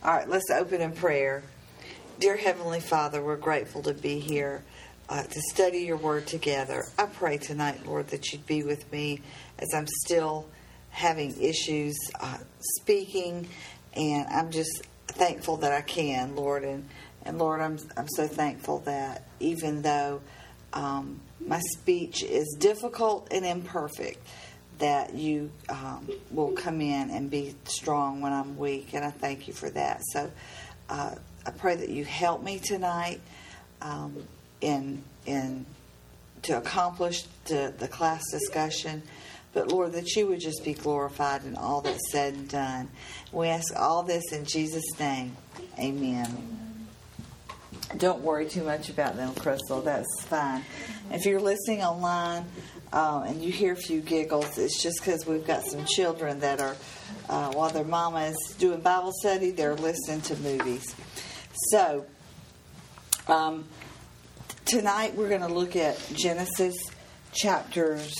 All right, let's open in prayer. Dear Heavenly Father, we're grateful to be here to study your word together. I pray tonight, Lord, that you'd be with me as I'm still having issues speaking, and I'm just thankful that I can, Lord. And Lord, I'm so thankful that even though my speech is difficult and imperfect, that you will come in and be strong when I'm weak, and I thank you for that. So I pray that you help me tonight in to accomplish the class discussion. But Lord, that you would just be glorified in all that's said and done. We ask all this in Jesus' name. Amen. Don't worry too much about them, Crystal. That's fine. If you're listening online and you hear a few giggles, it's just because we've got some children that are, while their mama is doing Bible study, they're listening to movies. So, tonight we're going to look at Genesis chapters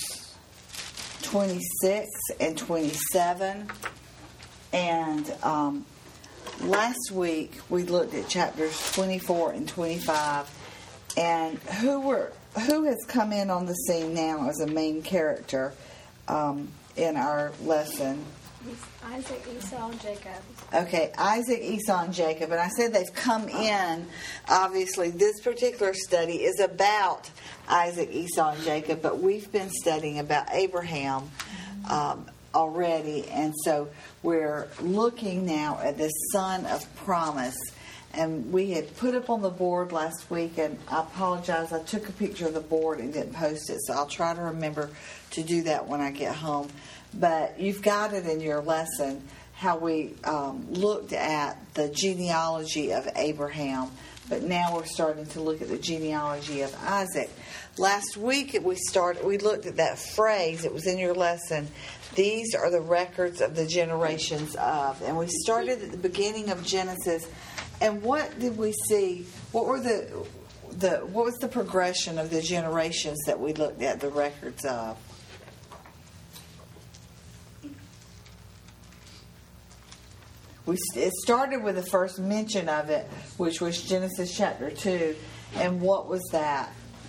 26 and 27. And last week we looked at chapters 24 and 25. And who has come in on the scene now as a main character in our lesson? Isaac, Esau, and Jacob. Okay, Isaac, Esau, and Jacob. And I said they've come in. Obviously, this particular study is about Isaac, Esau, and Jacob, but we've been studying about Abraham already. And so we're looking now at the son of promise. And we had put up on the board last week, and I apologize, I took a picture of the board and didn't post it, so I'll try to remember to do that when I get home. But you've got it in your lesson, how we looked at the genealogy of Abraham, but now we're starting to look at the genealogy of Isaac. Last week we looked at that phrase, it was in your lesson, these are the records of the generations of. And we started at the beginning of Genesis. And what did we see? What were what was the progression of the generations that we looked at the records of? It started with the first mention of it, which was Genesis chapter 2. And what was that?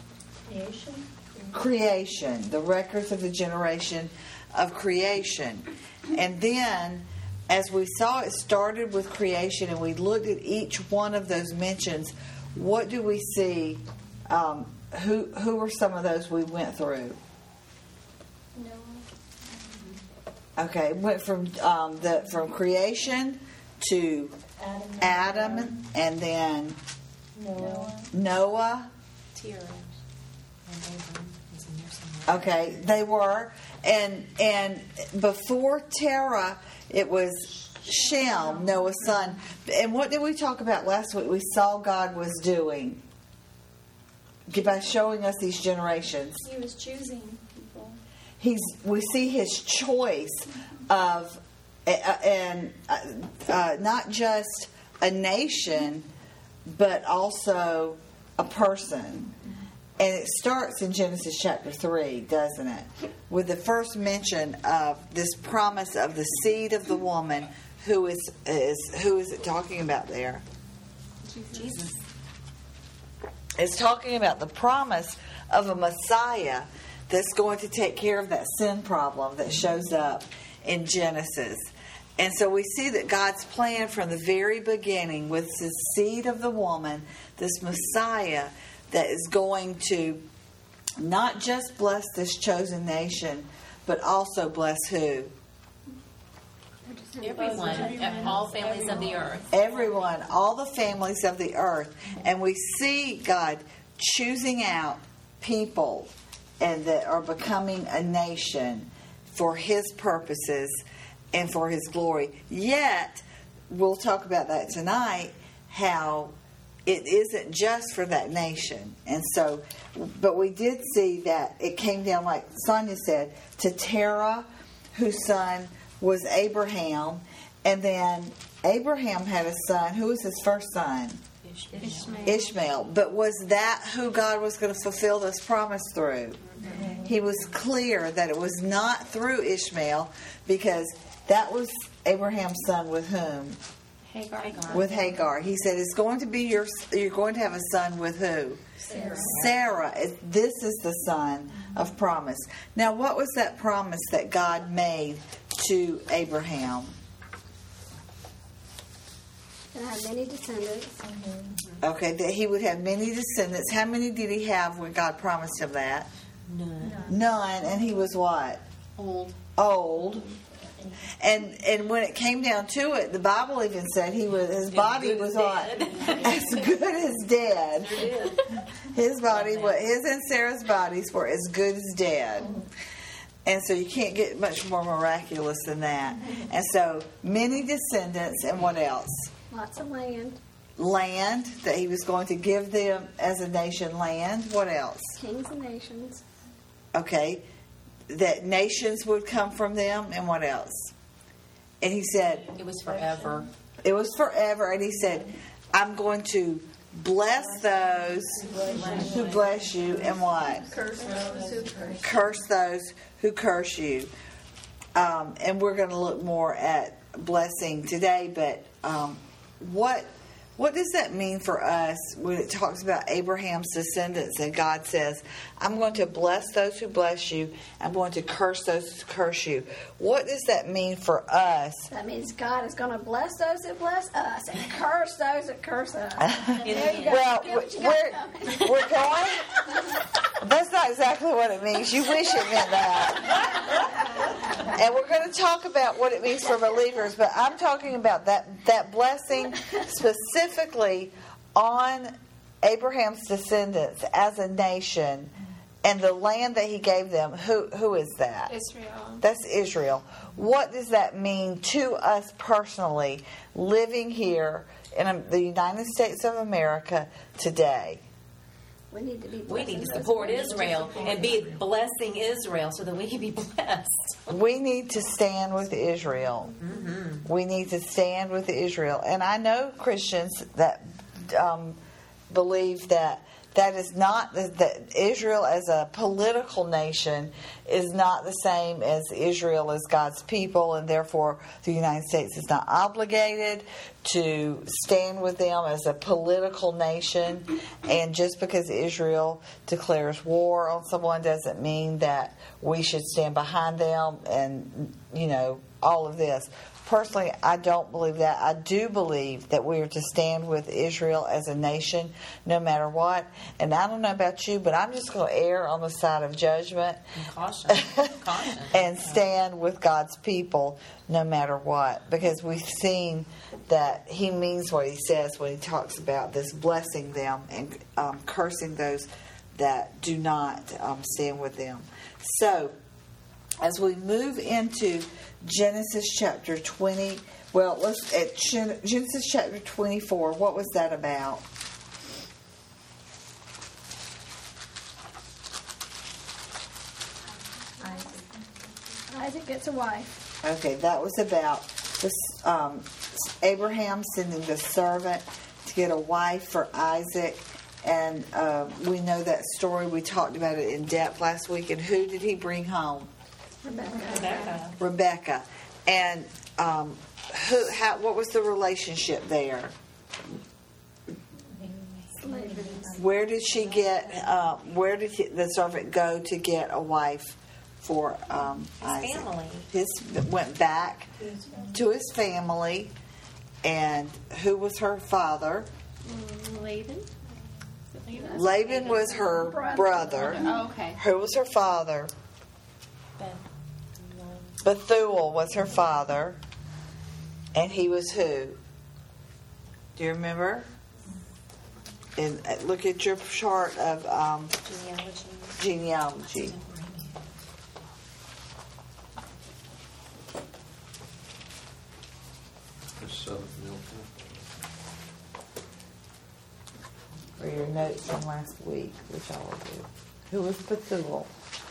Creation. The records of the generation of creation. And then, as we saw, it started with creation, and we looked at each one of those mentions. What do we see? Who were some of those we went through? Noah. Okay, went from creation to Adam, and then Noah. Terah. Okay, they were, and before Terah, it was Shem, Noah's son. And what did we talk about last week? We saw God was doing by showing us these generations. He was choosing people. We see His choice of not just a nation, but also a person. And it starts in Genesis chapter 3, doesn't it? With the first mention of this promise of the seed of the woman. Who is it talking about there? Jesus. It's talking about the promise of a Messiah that's going to take care of that sin problem that shows up in Genesis. And so we see that God's plan from the very beginning with the seed of the woman, this Messiah that is going to not just bless this chosen nation, but also bless who? Everyone, all families of the earth. Everyone, all the families of the earth. And we see God choosing out people and that are becoming a nation for His purposes and for His glory. Yet, we'll talk about that tonight, how it isn't just for that nation. And so, but we did see that it came down, like Sonia said, to Terah, whose son was Abraham. And then Abraham had a son. Who was his first son? Ishmael. But was that who God was going to fulfill this promise through? Mm-hmm. He was clear that it was not through Ishmael, because that was Abraham's son with whom? Hagar. With Hagar. He said, "It's going to be you're going to have a son with who? Sarah. This is the son of promise." Now, what was that promise that God made to Abraham? And I have many descendants. Okay, that he would have many descendants. How many did he have when God promised him that? None. And he was what? Old. And when it came down to it, the Bible even said his body was what? As good as dead. His and Sarah's bodies were as good as dead. And so you can't get much more miraculous than that. And so many descendants, and what else? Lots of land. Land, that he was going to give them as a nation land. What else? Kings and nations. Okay. That nations would come from them, and what else? And he said, It was forever. It was forever. And he said, "I'm going to bless those who bless you," and what? Curse those who curse you. And we're going to look more at blessing today, but what does that mean for us when it talks about Abraham's descendants and God says, "I'm going to bless those who bless you. I'm going to curse those who curse you." What does that mean for us? That means God is going to bless those that bless us and curse those that curse us. There you go. Well, Get what you got we're going. That's not exactly what it means. You wish it meant that. And we're going to talk about what it means for believers, but I'm talking about that blessing specifically on Abraham's descendants as a nation and the land that he gave them. Who is that? Israel. That's Israel. What does that mean to us personally living here in the United States of America today? We need to be We need to support Israel and be blessing Israel so that we can be blessed. We need to stand with Israel. Mm-hmm. We need to stand with Israel. And I know Christians that believe that is not, that Israel as a political nation is not the same as Israel as God's people, and therefore the United States is not obligated to stand with them as a political nation. And just because Israel declares war on someone doesn't mean that we should stand behind them and, all of this. Personally, I don't believe that. I do believe that we are to stand with Israel as a nation no matter what. And I don't know about you, but I'm just going to err on the side of judgment And caution. and stand with God's people no matter what. Because we've seen that he means what he says when he talks about this blessing them and cursing those that do not stand with them. So, as we move into Genesis chapter 20, let's at Genesis chapter 24. What was that about? Isaac gets a wife. Okay, that was about this, Abraham sending the servant to get a wife for Isaac. And we know that story. We talked about it in depth last week. And who did he bring home? Rebecca. And what was the relationship there? Where did she get? Where did the servant go to get a wife for Isaac? Family. Went back to his family, and who was her father? Laban. Laban was her brother. Oh, okay. Who was her father? Bethuel was her father. And he was who? Do you remember? And look at your chart of genealogy. Or your notes from last week, which I will do. Who was Bethuel?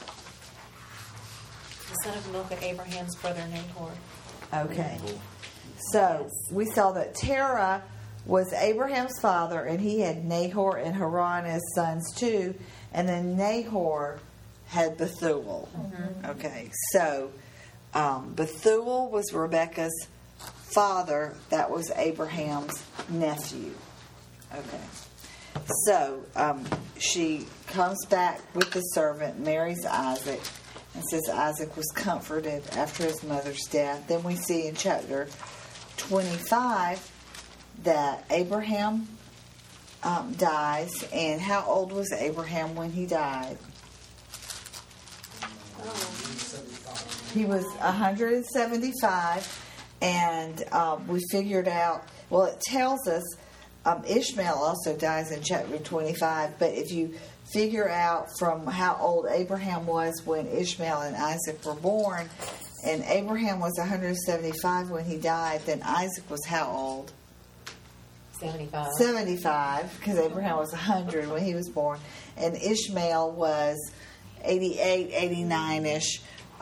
The son of Milcah, Abraham's brother Nahor. Okay. So we saw that Terah was Abraham's father, and he had Nahor and Haran as sons too. And then Nahor had Bethuel. Mm-hmm. Okay. So Bethuel was Rebekah's father, that was Abraham's nephew. Okay. So she comes back with the servant, marries Isaac, and says Isaac was comforted after his mother's death. Then we see in chapter 25 that Abraham dies. And how old was Abraham when he died? He was 175. And we figured out, well, it tells us Ishmael also dies in chapter 25. But if you figure out from how old Abraham was when Ishmael and Isaac were born, and Abraham was 175 when he died, then Isaac was how old? 75. 75, because Abraham was 100 when he was born. And Ishmael was 88, 89-ish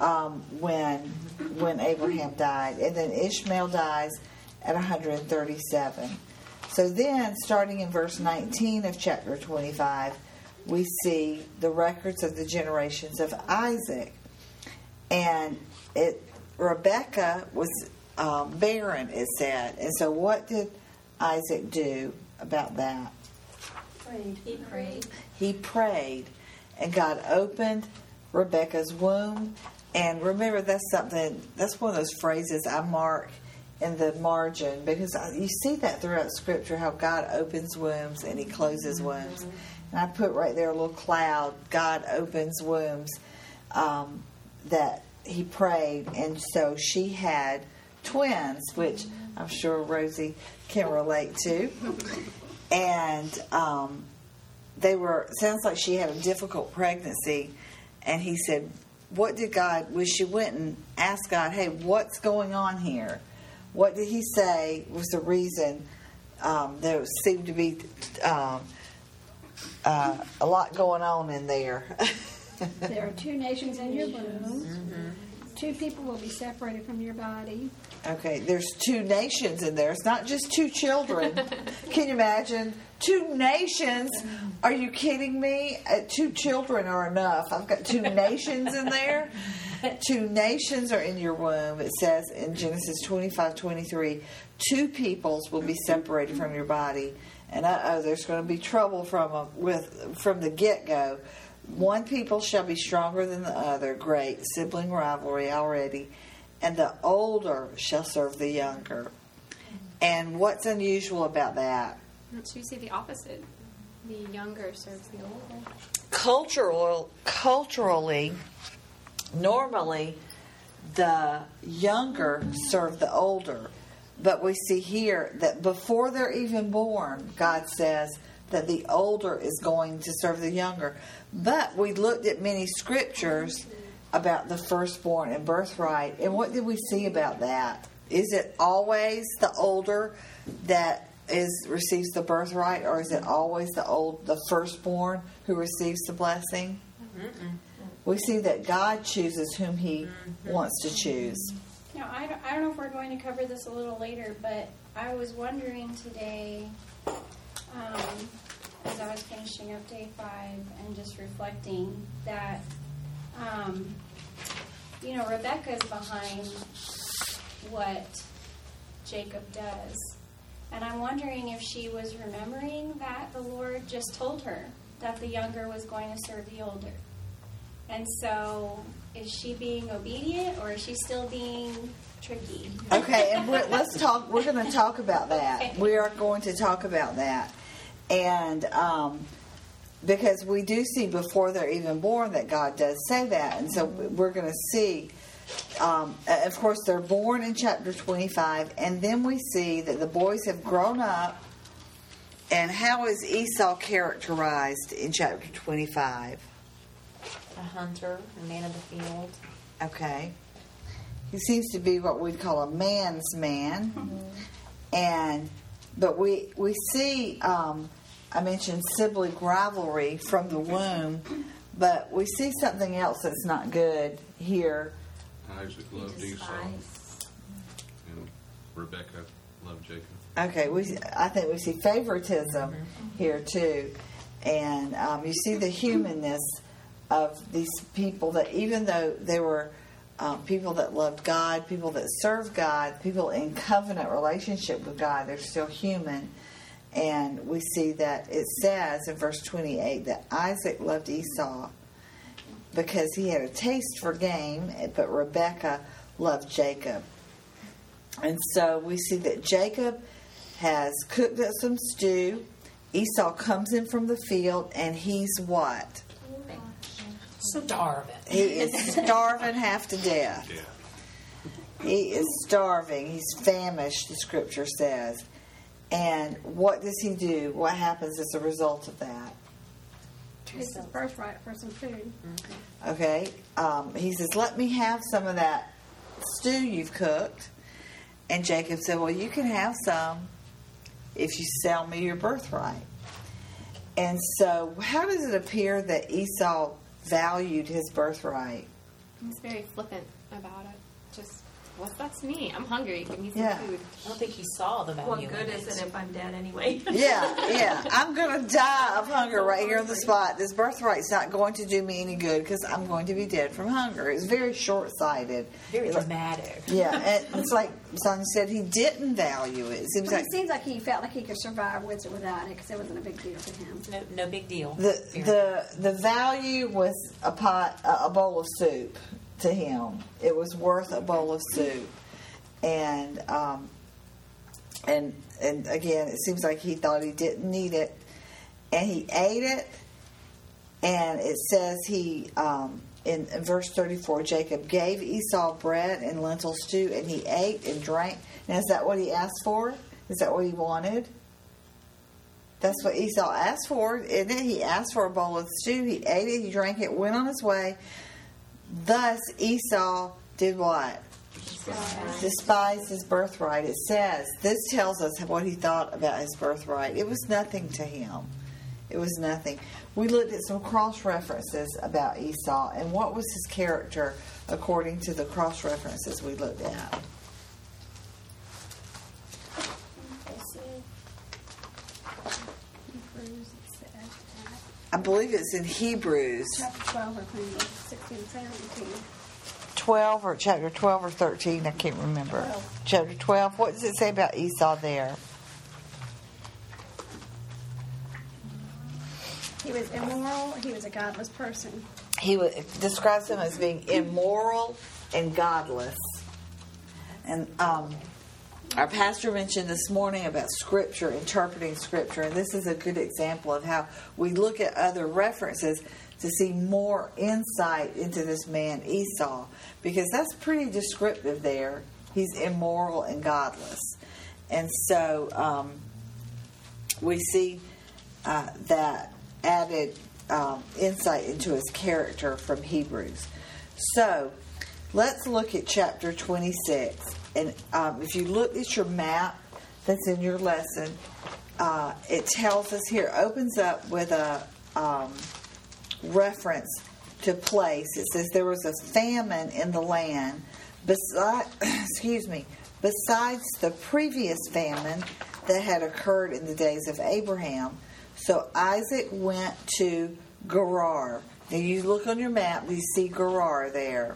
when Abraham died. And then Ishmael dies at 137. So then, starting in verse 19 of chapter 25, we see the records of the generations of Isaac. And Rebekah was barren, it said. And so what did Isaac do about that? He prayed. He prayed. And God opened Rebekah's womb. And remember, that's one of those phrases I mark in the margin, because you see that throughout Scripture, how God opens wombs and He closes wombs. And I put right there a little cloud, God opens wombs, that He prayed. And so she had twins, which I'm sure Rosie can relate to. And sounds like she had a difficult pregnancy. And He said, she went and asked God, hey, what's going on here? What did He say was the reason? There seemed to be a lot going on in there. There are two nations in your womb. Mm-hmm. Two people will be separated from your body. Okay, there's two nations in there. It's not just two children. Can you imagine? Two nations? Are you kidding me? 2 children are enough. I've got 2 nations in there. 2 nations are in your womb. It says in Genesis 25:23, 2 peoples will be separated from your body. And there's going to be trouble from the get-go. 1 people shall be stronger than the other. Great sibling rivalry already. And the older shall serve the younger. And what's unusual about that? So you see the opposite. The younger serves the older. Culturally, normally, the younger serve the older. But we see here that before they're even born, God says that the older is going to serve the younger. But we looked at many scriptures about the firstborn and birthright. And what did we see about that? Is it always the older that receives the birthright, or is it always the firstborn who receives the blessing? Mm-mm. We see that God chooses whom He wants to choose. Now, I don't know if we're going to cover this a little later, but I was wondering today, as I was finishing up day 5 and just reflecting that, Rebecca's behind what Jacob does. And I'm wondering if she was remembering that the Lord just told her that the younger was going to serve the older. And so, is she being obedient, or is she still being tricky? Okay, and let's talk. We're going to talk about that. Okay. We are going to talk about that. And because we do see before they're even born that God does say that. And so we're going to see, of course, they're born in chapter 25. And then we see that the boys have grown up. And how is Esau characterized in chapter 25? A hunter, a man of the field. Okay. He seems to be what we'd call a man's man. Mm-hmm. But we see, I mentioned sibling rivalry from the womb, but we see something else that's not good here. Isaac loved Esau, and Rebekah loved Jacob. Okay, I think we see favoritism here too. And you see the humanness of these people, that even though they were people that loved God, people that served God, people in covenant relationship with God. They're still human. And we see that it says in verse 28 that Isaac loved Esau because he had a taste for game, but Rebekah loved Jacob. And so we see that Jacob has cooked up some stew. Esau comes in from the field, and he's what? Starving. He is starving half to death. Yeah. He is starving. He's famished, the scripture says. And what does he do? What happens as a result of that? It's his birthright for some food. Okay. He says, let me have some of that stew you've cooked. And Jacob said, well, you can have some if you sell me your birthright. And so how does it appear that Esau valued his birthright? He's very flippant about it. Just, that's me. I'm hungry. Give me some food. I don't think he saw the value. What good is it if I'm dead anyway? Yeah. I'm going to die of hunger right here on the spot. This birthright's not going to do me any good because I'm going to be dead from hunger. It's very short-sighted. Very dramatic. Yeah, and it's like Sonia said, he didn't value it. It seems like he felt like he could survive with or without it because it wasn't a big deal to him. No big deal. The value was a bowl of soup to him. It was worth a bowl of soup, and again, it seems like he thought he didn't need it, and he ate it. And it says he in verse 34, Jacob gave Esau bread and lentil stew, and he ate and drank. Now, is that what he asked for? Is that what he wanted? That's what Esau asked for, isn't it? He asked for a bowl of stew. He ate it. He drank it. Went on his way. Thus, Esau did what? Despised his birthright. It says, this tells us what he thought about his birthright. It was nothing to him. It was nothing. We looked at some cross-references about Esau, and what was his character according to the cross-references we looked at? I believe it's in Hebrews. Chapter 12, I think, 16 and 17. 12 or chapter 12 or 13, I can't remember. 12. Chapter 12, what does it say about Esau there? He was immoral. He was a godless person. He describes him as being immoral and godless. And our pastor mentioned this morning about Scripture, interpreting Scripture, and this is a good example of how we look at other references to see more insight into this man Esau, because that's pretty descriptive there. He's immoral and godless. And so we see that added insight into his character from Hebrews. So let's look at chapter 26. And if you look at your map that's in your lesson, it tells us here, opens up with a reference to place. It says there was a famine in the land besides the previous famine that had occurred in the days of Abraham. So Isaac went to Gerar. Now you look on your map, you see Gerar there.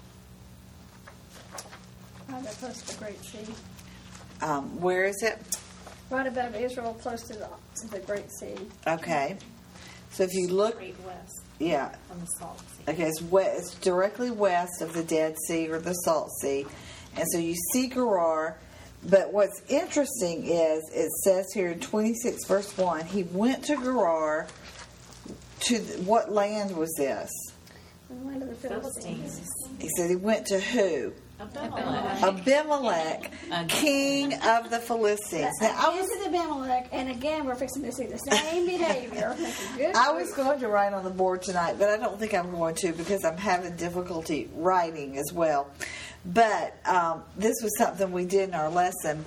Right up close to the Great Sea. Where is it? Right above Israel, close to the Great Sea. Okay. So if you look... Straight west. Yeah. From the Salt Sea. Okay, it's directly west of the Dead Sea or the Salt Sea. And so you see Gerar. But what's interesting is it says here in 26 verse 1, he went to Gerar. To what land was this? The land of the Philistines. He said he went to who? Abimelech. Abimelech, king of the Philistines. Now, I was Abimelech, and again, we're fixing to see the same behavior. I was going to write on the board tonight, but I don't think I'm going to because I'm having difficulty writing as well. But this was something we did in our lesson.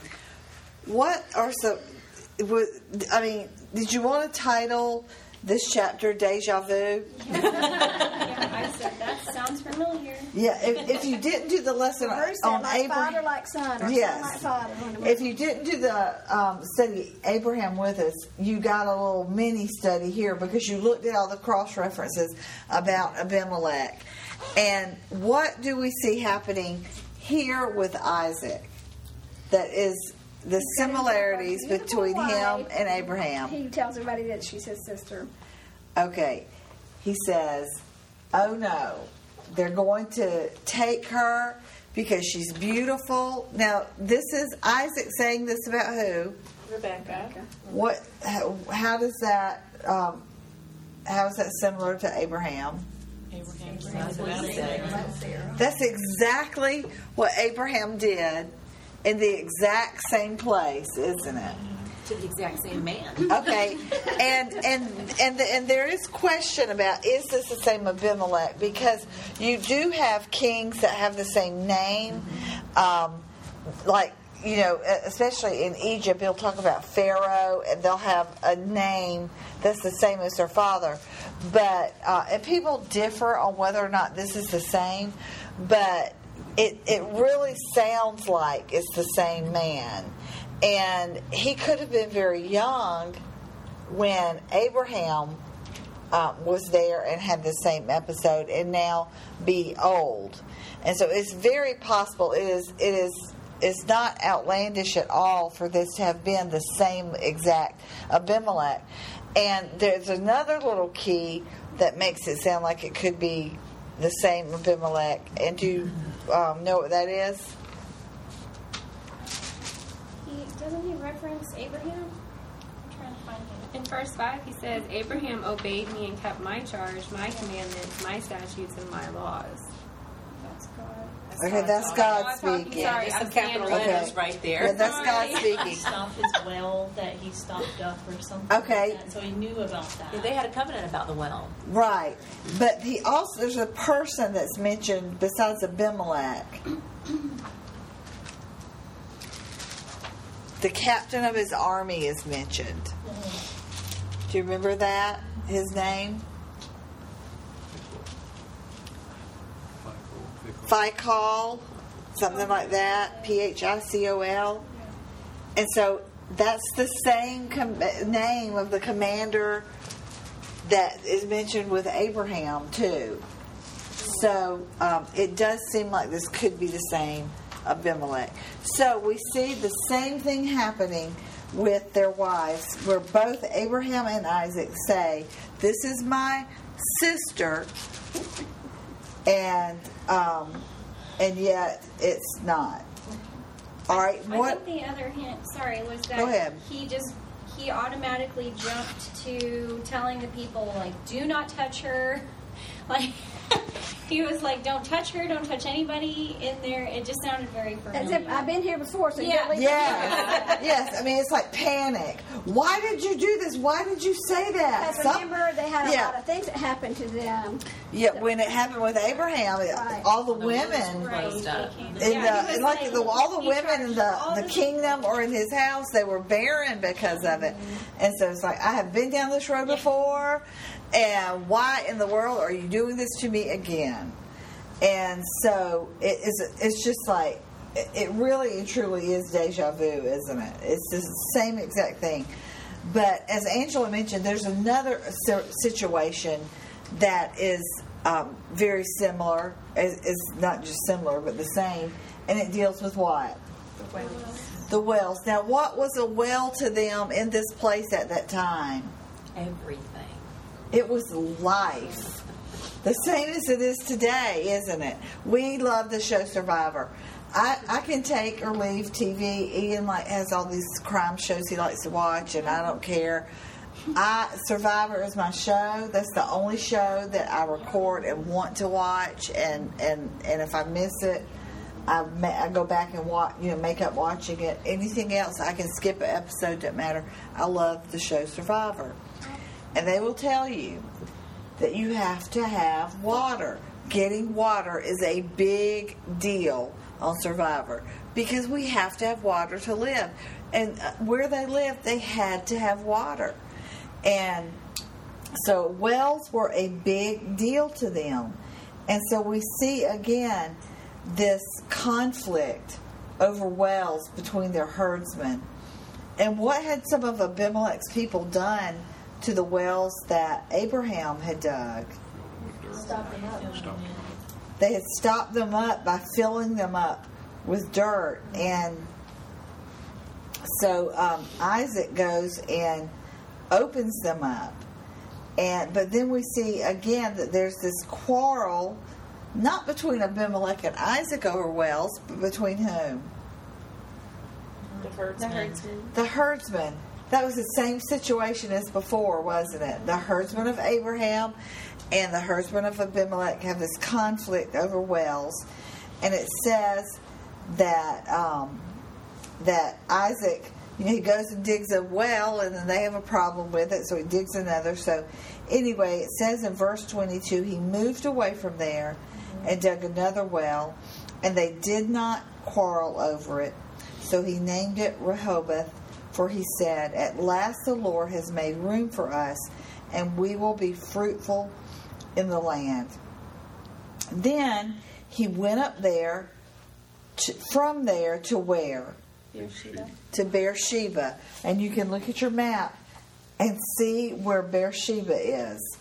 Did you want to title this chapter Deja Vu? Yeah, I said that sounds Sounds familiar. Yeah, if you didn't do the lesson Bruce said on like father, Abraham, like son, or Yes. son like father. if you didn't do the study Abraham with us, you got a little mini study here because you looked at all the cross references about Abimelech. And what do we see happening here with Isaac? That is the similarities between him and Abraham. He tells everybody that she's his sister. Okay, he says, oh no, they're going to take her because she's beautiful. Now, this is Isaac saying this about who? Rebecca. What? How does that? How is that similar to Abraham? That's exactly what Abraham did in the exact same place, isn't it? To the exact same man. Okay, and there is question about, is this the same Abimelech? Because you do have kings that have the same name, like, you know, especially in Egypt, he'll talk about Pharaoh, and they'll have a name that's the same as their father. But and people differ on whether or not this is the same, but it really sounds like it's the same man. And he could have been very young when Abraham was there and had the same episode, and now be old. And so it's very possible. It's not outlandish at all for this to have been the same exact Abimelech. And there's another little key that makes it sound like it could be the same Abimelech. And do you know what that is? Doesn't he reference Abraham? I'm trying to find him. In verse 5, he says, Abraham obeyed me and kept my charge, my commandments, my statutes, and my laws. That's God. Okay, that's God talking. speaking. Sorry, There's some I'm capital saying letters Okay. right there. Yeah, that's God He speaking. stopped his well that he stopped up or something. Okay. Like that, so he knew about that. Yeah, they had a covenant about the well. Right. But he also, there's a person that's mentioned besides Abimelech. The captain of his army is mentioned. Do you remember that? His name? Phicol, something like that. Phicol. And so that's the same name of the commander that is mentioned with Abraham, too. So it does seem like this could be the same Abimelech. So we see the same thing happening with their wives, where both Abraham and Isaac say, "This is my sister," and yet it's not. All right, I think the other hint, was that Go ahead. he automatically jumped to telling the people, like, do not touch her. Like, he was like, don't touch her, don't touch anybody in there. It just sounded very familiar. As if I've been here before, so Yeah. you leave Yes, yes. I mean, it's like panic. Why did you do this? Why did you say that? Because remember, they had a Yeah. lot of things that happened to them. Yeah, when it happened with Abraham, Right. all the women Right, Closed up. they came- in yeah, the he was like like, all the he women in charged all the kingdom or in his house, they were barren because of it. And so it's like, I have been down this road before, and why in the world are you doing this to me again? And so it's just like, it really and truly is deja vu, isn't it? It's the same exact thing. But as Angela mentioned, there's another situation that is very similar. It's not just similar, but the same. And it deals with what? The wells. Now, what was a well to them in this place at that time? Everything. It was life. The same as it is today, isn't it? We love the show Survivor. I can take or leave TV. Ian has all these crime shows he likes to watch, and I don't care. Survivor is my show. That's the only show that I record and want to watch. And if I miss it, I go back and watch. Make up watching it. Anything else, I can skip an episode. Doesn't matter. I love the show Survivor, and they will tell you that you have to have water. Getting water is a big deal on Survivor because we have to have water to live. And where they lived, they had to have water. And so wells were a big deal to them. And so we see again this conflict over wells between their herdsmen. And what had some of Abimelech's people done to the wells that Abraham had dug? Stop them up. They had stopped them up by filling them up with dirt. And so Isaac goes and opens them up. But then we see again that there's this quarrel, not between Abimelech and Isaac over wells, but between whom? The herdsman. The herdsman. That was the same situation as before, wasn't it? The herdsman of Abraham and the herdsman of Abimelech have this conflict over wells. And it says that that Isaac, he goes and digs a well, and then they have a problem with it, so he digs another. So anyway, it says in verse 22, he moved away from there and dug another well, and they did not quarrel over it. So he named it Rehoboth, for he said, "At last the Lord has made room for us, and we will be fruitful in the land." Then he went up there, from there to where? Beersheba. To Beersheba. And you can look at your map and see where Beersheba is.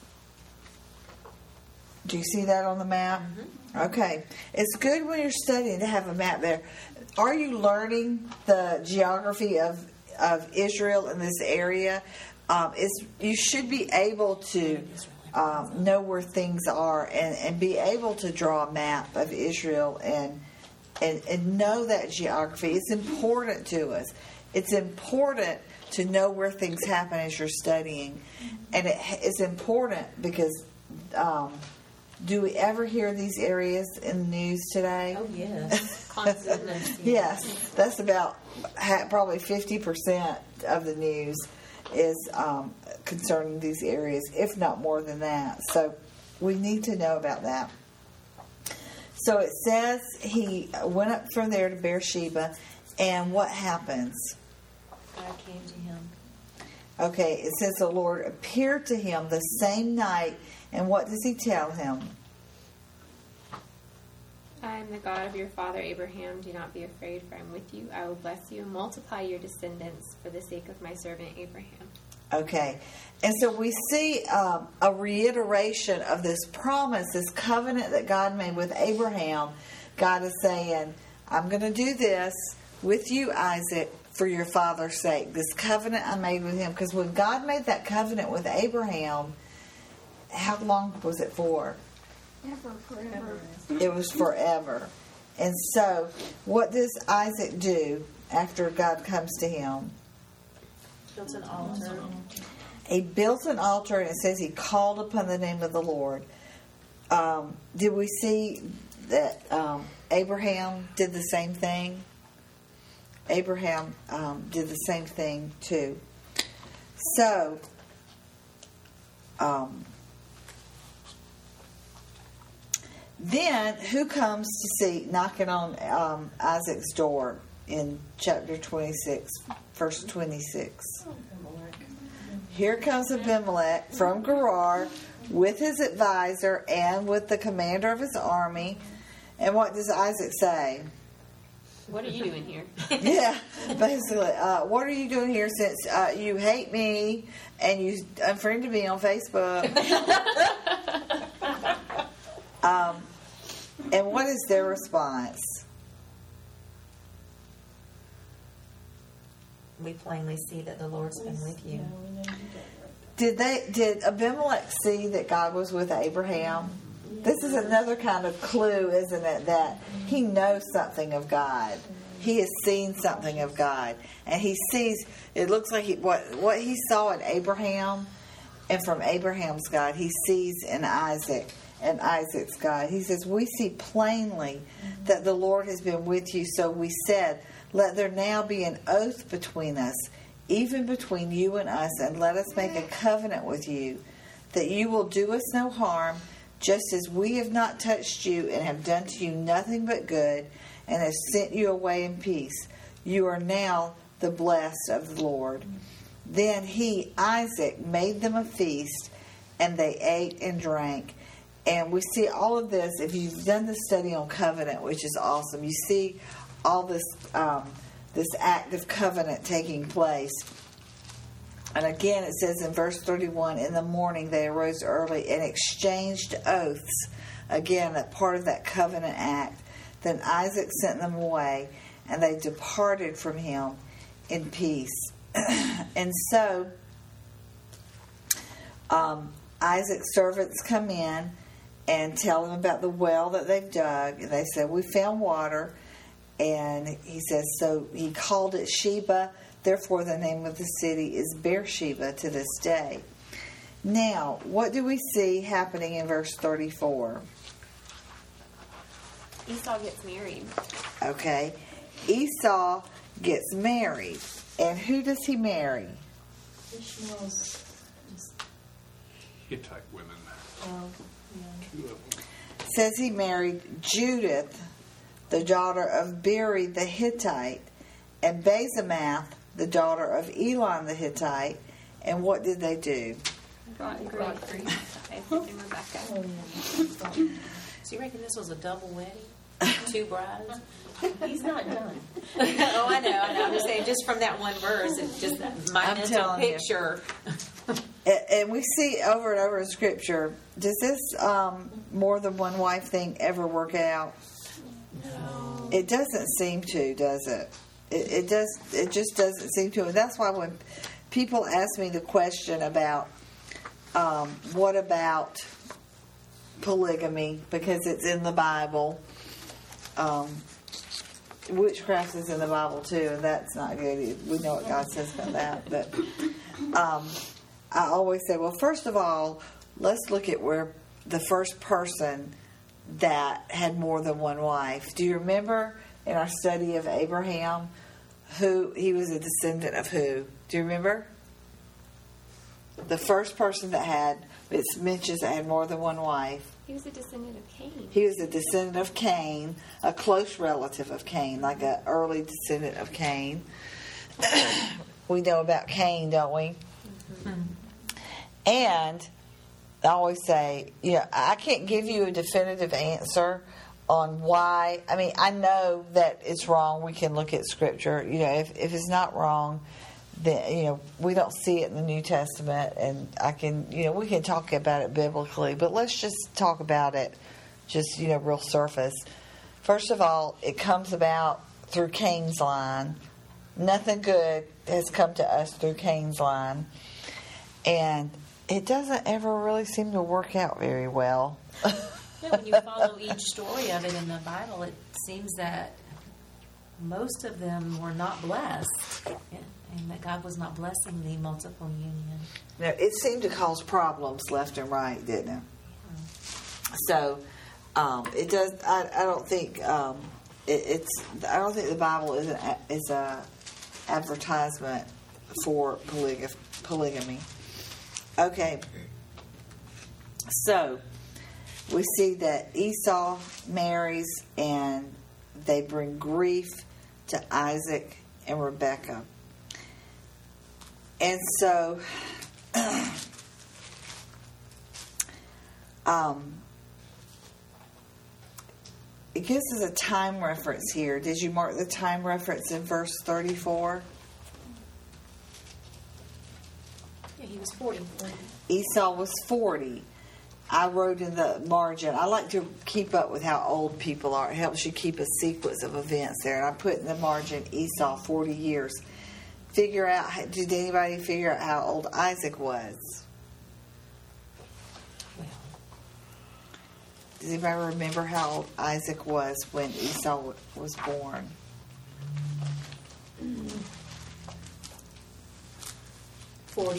Do you see that on the map? Mm-hmm. Okay. It's good when you're studying to have a map there. Are you learning the geography of Israel in this area? You should be able to know where things are and be able to draw a map of Israel and know that geography. It's important to us. It's important to know where things happen as you're studying. And it's important because do we ever hear these areas in the news today? Oh, yes. Constantly. Yes. That's about probably 50% of the news is concerning these areas, if not more than that. So we need to know about that. So it says he went up from there to Beersheba, and what happens? God came to him. Okay, it says the Lord appeared to him the same night, and what does he tell him? I am the God of your father Abraham. Do not be afraid, for I am with you. I will bless you and multiply your descendants for the sake of my servant Abraham. Okay, and so we see a reiteration of this promise, this covenant that God made with Abraham. God is saying, I'm going to do this with you, Isaac, for your father's sake. This covenant I made with him. Because when God made that covenant with Abraham, how long was it for? Forever. It was forever. And so, what does Isaac do after God comes to him? Built an altar. He built an altar, and it says he called upon the name of the Lord. Did we see that Abraham did the same thing? Abraham did the same thing too. So, then who comes to see knocking on Isaac's door in chapter 26, verse 26? Here comes Abimelech from Gerar with his advisor and with the commander of his army. And what does Isaac say? What are you doing here? Yeah, basically, what are you doing here since you hate me and you unfriended me on Facebook? And what is their response? We plainly see that the Lord's been with you. Did Abimelech see that God was with Abraham? This is another kind of clue, isn't it, that he knows something of God. He has seen something of God. And he sees, it looks like what he saw in Abraham, and from Abraham's God, he sees in Isaac and Isaac's God. He says, we see plainly that the Lord has been with you. So we said, let there now be an oath between us, even between you and us, and let us make a covenant with you, that you will do us no harm, just as we have not touched you and have done to you nothing but good, and have sent you away in peace. You are now the blessed of the Lord. Then he, Isaac, made them a feast, and they ate and drank. And we see all of this. If you've done the study on covenant, which is awesome, you see all this this act of covenant taking place. And again, it says in verse 31, in the morning they arose early and exchanged oaths. Again, a part of that covenant act. Then Isaac sent them away, and they departed from him in peace. And so Isaac's servants come in and tell him about the well that they've dug. And they said, we found water. And he says, so he called it Sheba. Therefore, the name of the city is Beersheba to this day. Now, what do we see happening in verse 34? Esau gets married. Okay. Esau gets married. And who does he marry? Ishmael's just, Hittite women. well, yeah. 2 of them. Says he married Judith, the daughter of Beeri the Hittite, and Basemath, the daughter of Elon the Hittite. And what did they do? Brought Greek. And Rebecca. Oh, yeah. So you reckon this was a double wedding? 2 brides? He's not done. Oh, I know. I'm just saying, just from that one verse, it's just my I'm mental telling you. picture. And we see over and over in Scripture, does this more than one wife thing ever work out? No. It doesn't seem to, does it? It does. It just doesn't seem to. And that's why when people ask me the question about what about polygamy, because it's in the Bible. Witchcraft is in the Bible too, and that's not good. We know what God says about that. But I always say, well, first of all, let's look at where the first person that had more than one wife. Do you remember in our study of Abraham, who he was a descendant of who? Do you remember? The first person that had, it mentions that had more than one wife. He was a descendant of Cain. He was a descendant of Cain, a close relative of Cain, like an early descendant of Cain. We know about Cain, don't we? Mm-hmm. And I always say, I can't give you a definitive answer on why. I mean, I know that it's wrong. We can look at Scripture. If it's not wrong, then we don't see it in the New Testament, and we can talk about it biblically, but let's just talk about it just real surface. First of all, it comes about through Cain's line. Nothing good has come to us through Cain's line, and it doesn't ever really seem to work out very well. When you follow each story of it in the Bible, it seems that most of them were not blessed. And that God was not blessing the multiple union. Now, it seemed to cause problems left and right, didn't it? So it does. I don't think it's. I don't think the Bible is a advertisement for polygamy. Okay. So we see that Esau marries, and they bring grief to Isaac and Rebekah. And so, it gives us a time reference here. Did you mark the time reference in verse 34? Yeah, he was 40. Esau was 40. I wrote in the margin, I like to keep up with how old people are. It helps you keep a sequence of events there. And I put in the margin, Esau, 40 years. Figure out, did anybody figure out how old Isaac was? Well, Does anybody remember how old Isaac was when Esau was born? 40.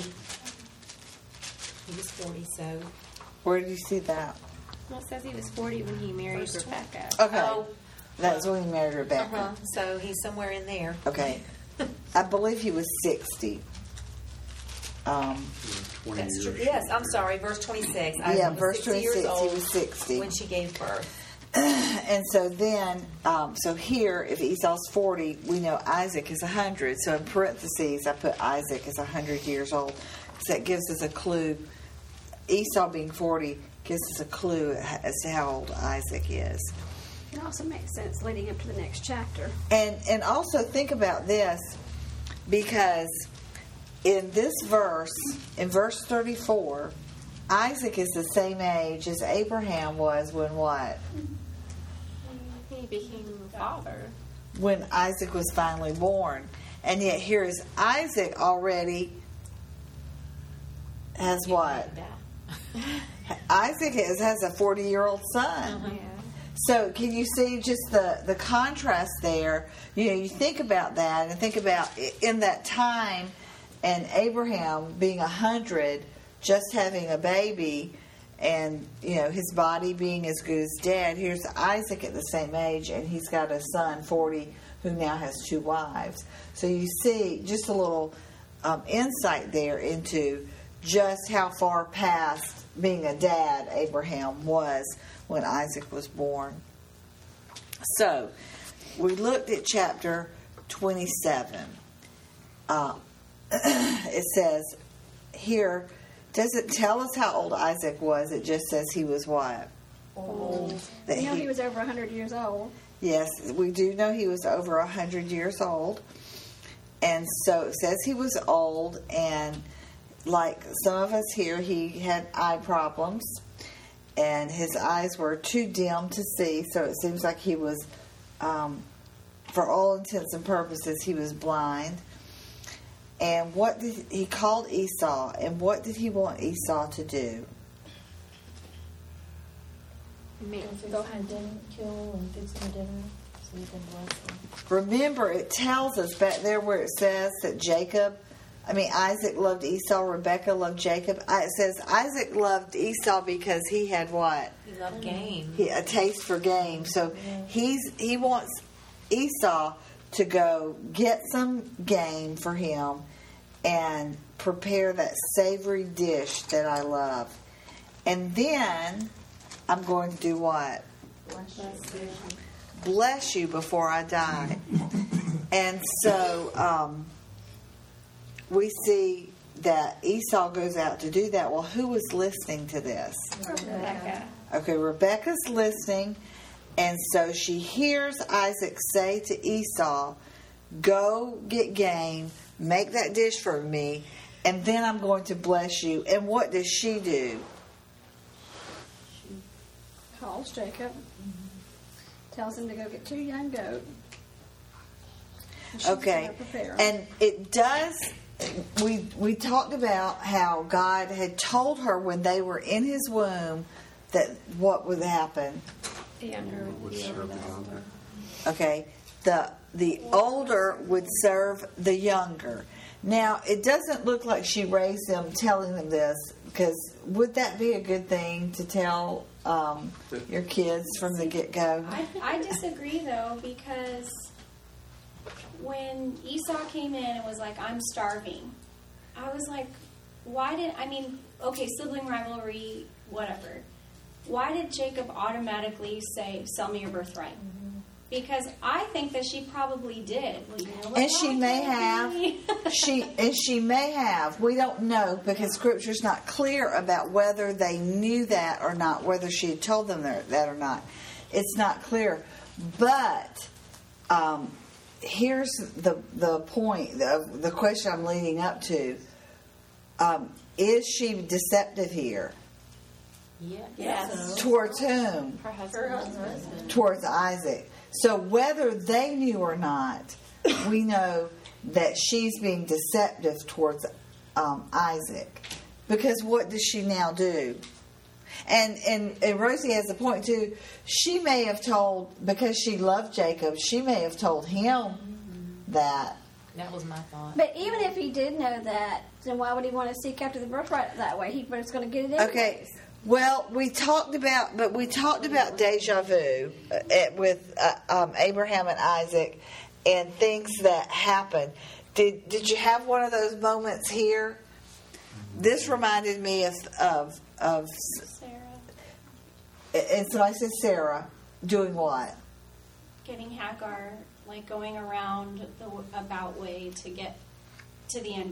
He was 40, so. Where did you see that? Well, it says he was 40 when he married First Rebecca. Okay. Oh. That's when he married Rebecca. Uh-huh. So he's somewhere in there. Okay. I believe he was 60. 20 That's true. years. Yes, I'm sorry. Verse 26. I Yeah, was verse 60 years 26, he old was 60. when she gave birth. And so then, so here, if Esau's 40, we know Isaac is 100. So in parentheses, I put Isaac is 100 years old. So that gives us a clue. Esau being 40, gives us a clue as to how old Isaac is. It also makes sense leading up to the next chapter. And also think about this, because in this verse, in verse 34, Isaac is the same age as Abraham was when what? He became a father. When Isaac was finally born. And yet here is Isaac already has what? Isaac has a 40-year-old son. Yeah. So can you see just the contrast there? You know, you think about that and think about in that time and Abraham being 100, just having a baby, and you know his body being as good as dead. Here's Isaac at the same age, and he's got a son, 40, who now has 2 wives. So you see just a little insight there into just how far past being a dad Abraham was when Isaac was born. So we looked at chapter 27. It says here, doesn't tell us how old Isaac was. It just says he was what? Old. That You know he was over 100 years old. Yes, we do know he was over 100 years old. And so it says he was old, and like some of us here, he had eye problems, and his eyes were too dim to see, so it seems like he was, for all intents and purposes, he was blind. And what did he called Esau, and what did he want Esau to do? Go ahead, didn't kill and fix him dinner, so you can bless him. Remember, it tells us back there where it says that Isaac loved Esau, Rebekah loved Jacob. It says Isaac loved Esau because he had what? He loved game. A taste for game. So he wants Esau to go get some game for him and prepare that savory dish that I love. And then I'm going to do what? Bless you before I die. And so we see that Esau goes out to do that. Well, who was listening to this? Rebecca. Okay, Rebecca's listening, and so she hears Isaac say to Esau, go get game, make that dish for me, and then I'm going to bless you. And what does she do? Calls Jacob. Tells him to go get 2 young goats. Okay, and it does. We talked about how God had told her when they were in His womb that what would happen. The younger would be over the older. Okay, the older would serve the younger. Now it doesn't look like she raised them telling them this, because would that be a good thing to tell your kids from the get-go? I disagree, though, because when Esau came in and was like, I'm starving, I was like, sibling rivalry, whatever. Why did Jacob automatically say, sell me your birthright? Because I think that she probably did. Well, you know what And she God may told have. me. She may have. We don't know, because Scripture's not clear about whether they knew that or not, whether she had told them that or not. It's not clear. But here's the point, the question I'm leading up to. Is she deceptive here? Yes. Towards whom? Her husband. Towards Isaac. So whether they knew or not, we know that she's being deceptive towards Isaac. Because what does she now do? And Rosie has a point too. She may have told, because she loved Jacob, she may have told him that. That was my thought. But even if he did know that, then why would he want to seek after the birthright that way? He was going to get it anyways. Okay. Well, we talked about deja vu with Abraham and Isaac and things that happened. Did you have one of those moments here? This reminded me of Sarah and so I said Sarah doing what? getting Hagar, like going around the about way to get to the end goal.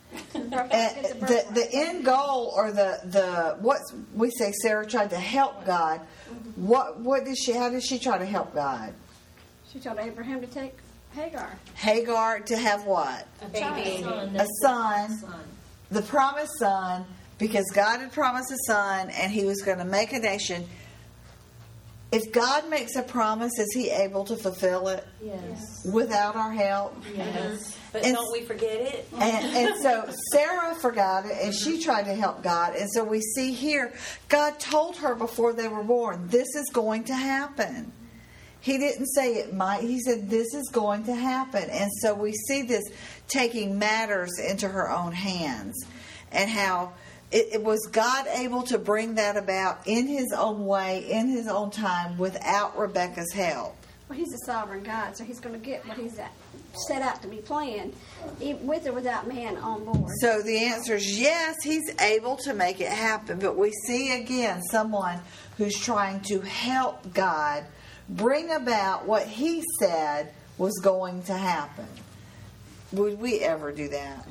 And the end goal, or the what we say, Sarah tried to help God. What did she? How did she try to help God? She told Abraham to take Hagar. Hagar to have what? A baby. A son, the promised son, because God had promised a son, and He was going to make a nation. If God makes a promise, is He able to fulfill it? Yes. Without our help? Yes. But And- don't we forget it? And so Sarah forgot it, and she tried to help God. And so we see here, God told her before they were born, this is going to happen. He didn't say it might. He said, this is going to happen. And so we see this taking matters into her own hands, and how it was God able to bring that about in His own way, in His own time, without Rebecca's help. Well, He's a sovereign God, so He's going to get what He's set out to be planned, with or without man on board. So the answer is yes, He's able to make it happen. But we see again someone who's trying to help God bring about what He said was going to happen. Would we ever do that?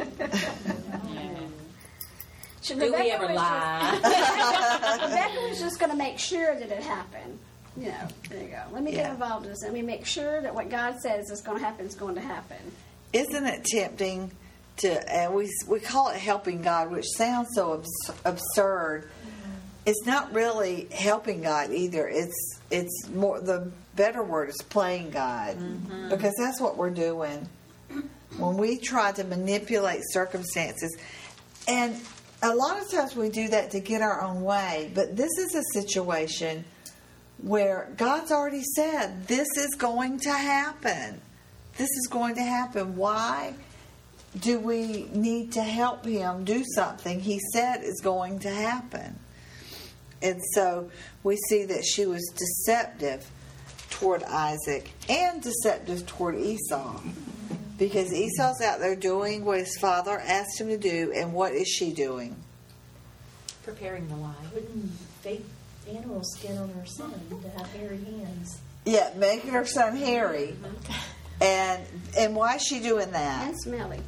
So Do we Rebecca ever was lie? Rebecca was just going to make sure that it happened. You know, there you go. Let me get Yeah. involved in this. Let me make sure that what God says is going to happen is going to happen. Isn't it tempting to, and we call it helping God, which sounds so absurd. It's not really helping God either. It's more, the better word is playing God, because that's what we're doing when we try to manipulate circumstances. And a lot of times we do that to get our own way, but this is a situation where God's already said, this is going to happen. This is going to happen. Why do we need to help Him do something He said is going to happen? And so we see that she was deceptive toward Isaac and deceptive toward Esau. Because Esau's out there doing what his father asked him to do, and what is she doing? Preparing the lie. Putting fake animal skin on her son to have hairy hands. Yeah, making her son hairy. And why is she doing that? And smelly.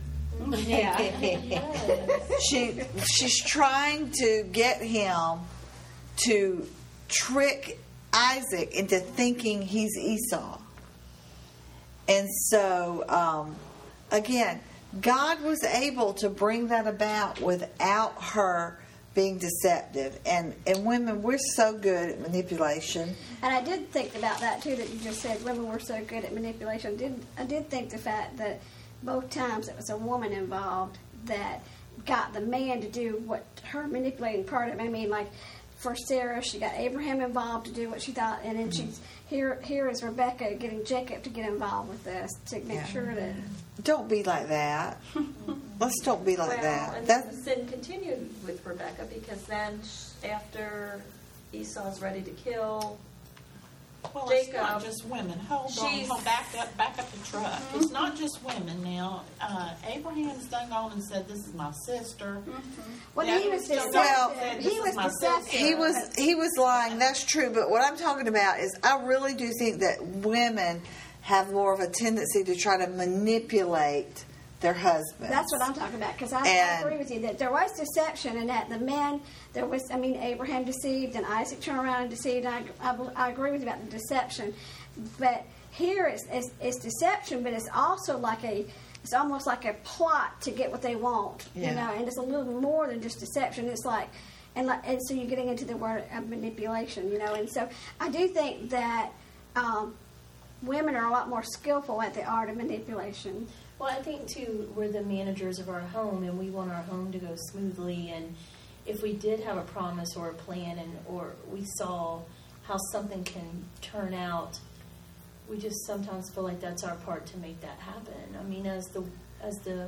She's trying to get him to trick Isaac into thinking he's Esau. And so, again, God was able to bring that about without her being deceptive. And women, we're so good at manipulation. And I did think about that too, that you just said women were so good at manipulation. I did think the fact that both times it was a woman involved that got the man to do what her manipulating part of it. I mean, like for Sarah, she got Abraham involved to do what she thought, and then she's here is Rebecca getting Jacob to get involved with this to make sure that. Don't be like that. Let's don't be like that. And That's, then the sin continued with Rebecca, because then after Esau's ready to kill Well, Jacob, it's not just women. Hold she's- on, back up the truck. It's not just women now. Abraham's done gone and said, "This is my sister." Well, Yeah, he was still deceptive. said, "This He is was my deceptive. sister." he was lying. That's true. But what I'm talking about is, I really do think that women have more of a tendency to try to manipulate their husbands. That's what I'm talking about, because I And- agree with you that there was deception, and that the men, Abraham deceived, and Isaac turned around and deceived. I agree with you about the deception, but here it's deception, but it's also it's almost like a plot to get what they want, Yeah. and it's a little more than just deception. It's and so you're getting into the word of manipulation, and so I do think that women are a lot more skillful at the art of manipulation. Well, I think too, we're the managers of our home, and we want our home to go smoothly. And if we did have a promise or a plan, or we saw how something can turn out, we just sometimes feel like that's our part to make that happen. I mean, as the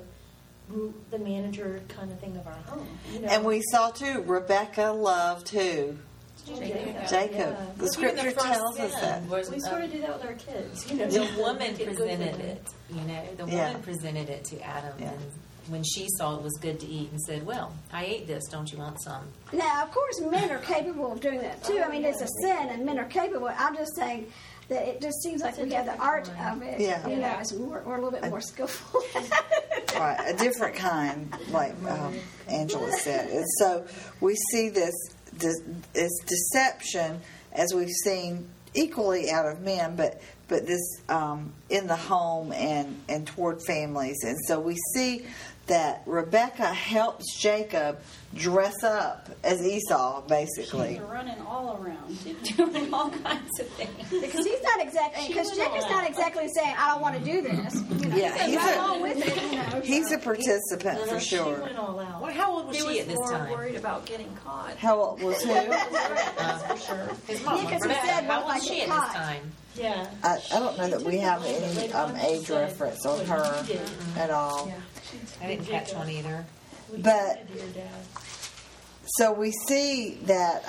manager kind of thing of our home. And we saw too, Rebecca loved who? Jacob. Yeah. The scripture Even the first tells us that. sin was, We sort of do that with our kids. the woman Make it good presented for them. it. The Yeah. woman presented it to Adam, Yeah. and when she saw it was good to eat, and said, "Well, I ate this. Don't you want some?" Now, of course, men are capable of doing that too. I mean, it's a sin, and men are capable. I'm just saying that it just seems like we have the art of it. Yeah. You know, it's more, we're a little bit more skillful. Right, a different kind, like Angela said. And so we see this deception, as we've seen equally out of men, but this in the home and toward families. And so we see that Rebecca helps Jacob dress up as Esau, basically. She's running all around, doing all kinds of things. Because he's not exactly, because Jacob's not exactly saying, I don't want to do this. You know, Yeah, he goes along with it, you know. He's a participant for She sure. went all out. Well, how old was He she was at this more time? worried about getting caught. How old was who? That's for sure. His mom. Yeah, 'cause he Rebecca, said, how what old if I was she get at caught? this time? Yeah. I don't know that we have any age reference on her at all. I didn't catch one either. But so we see that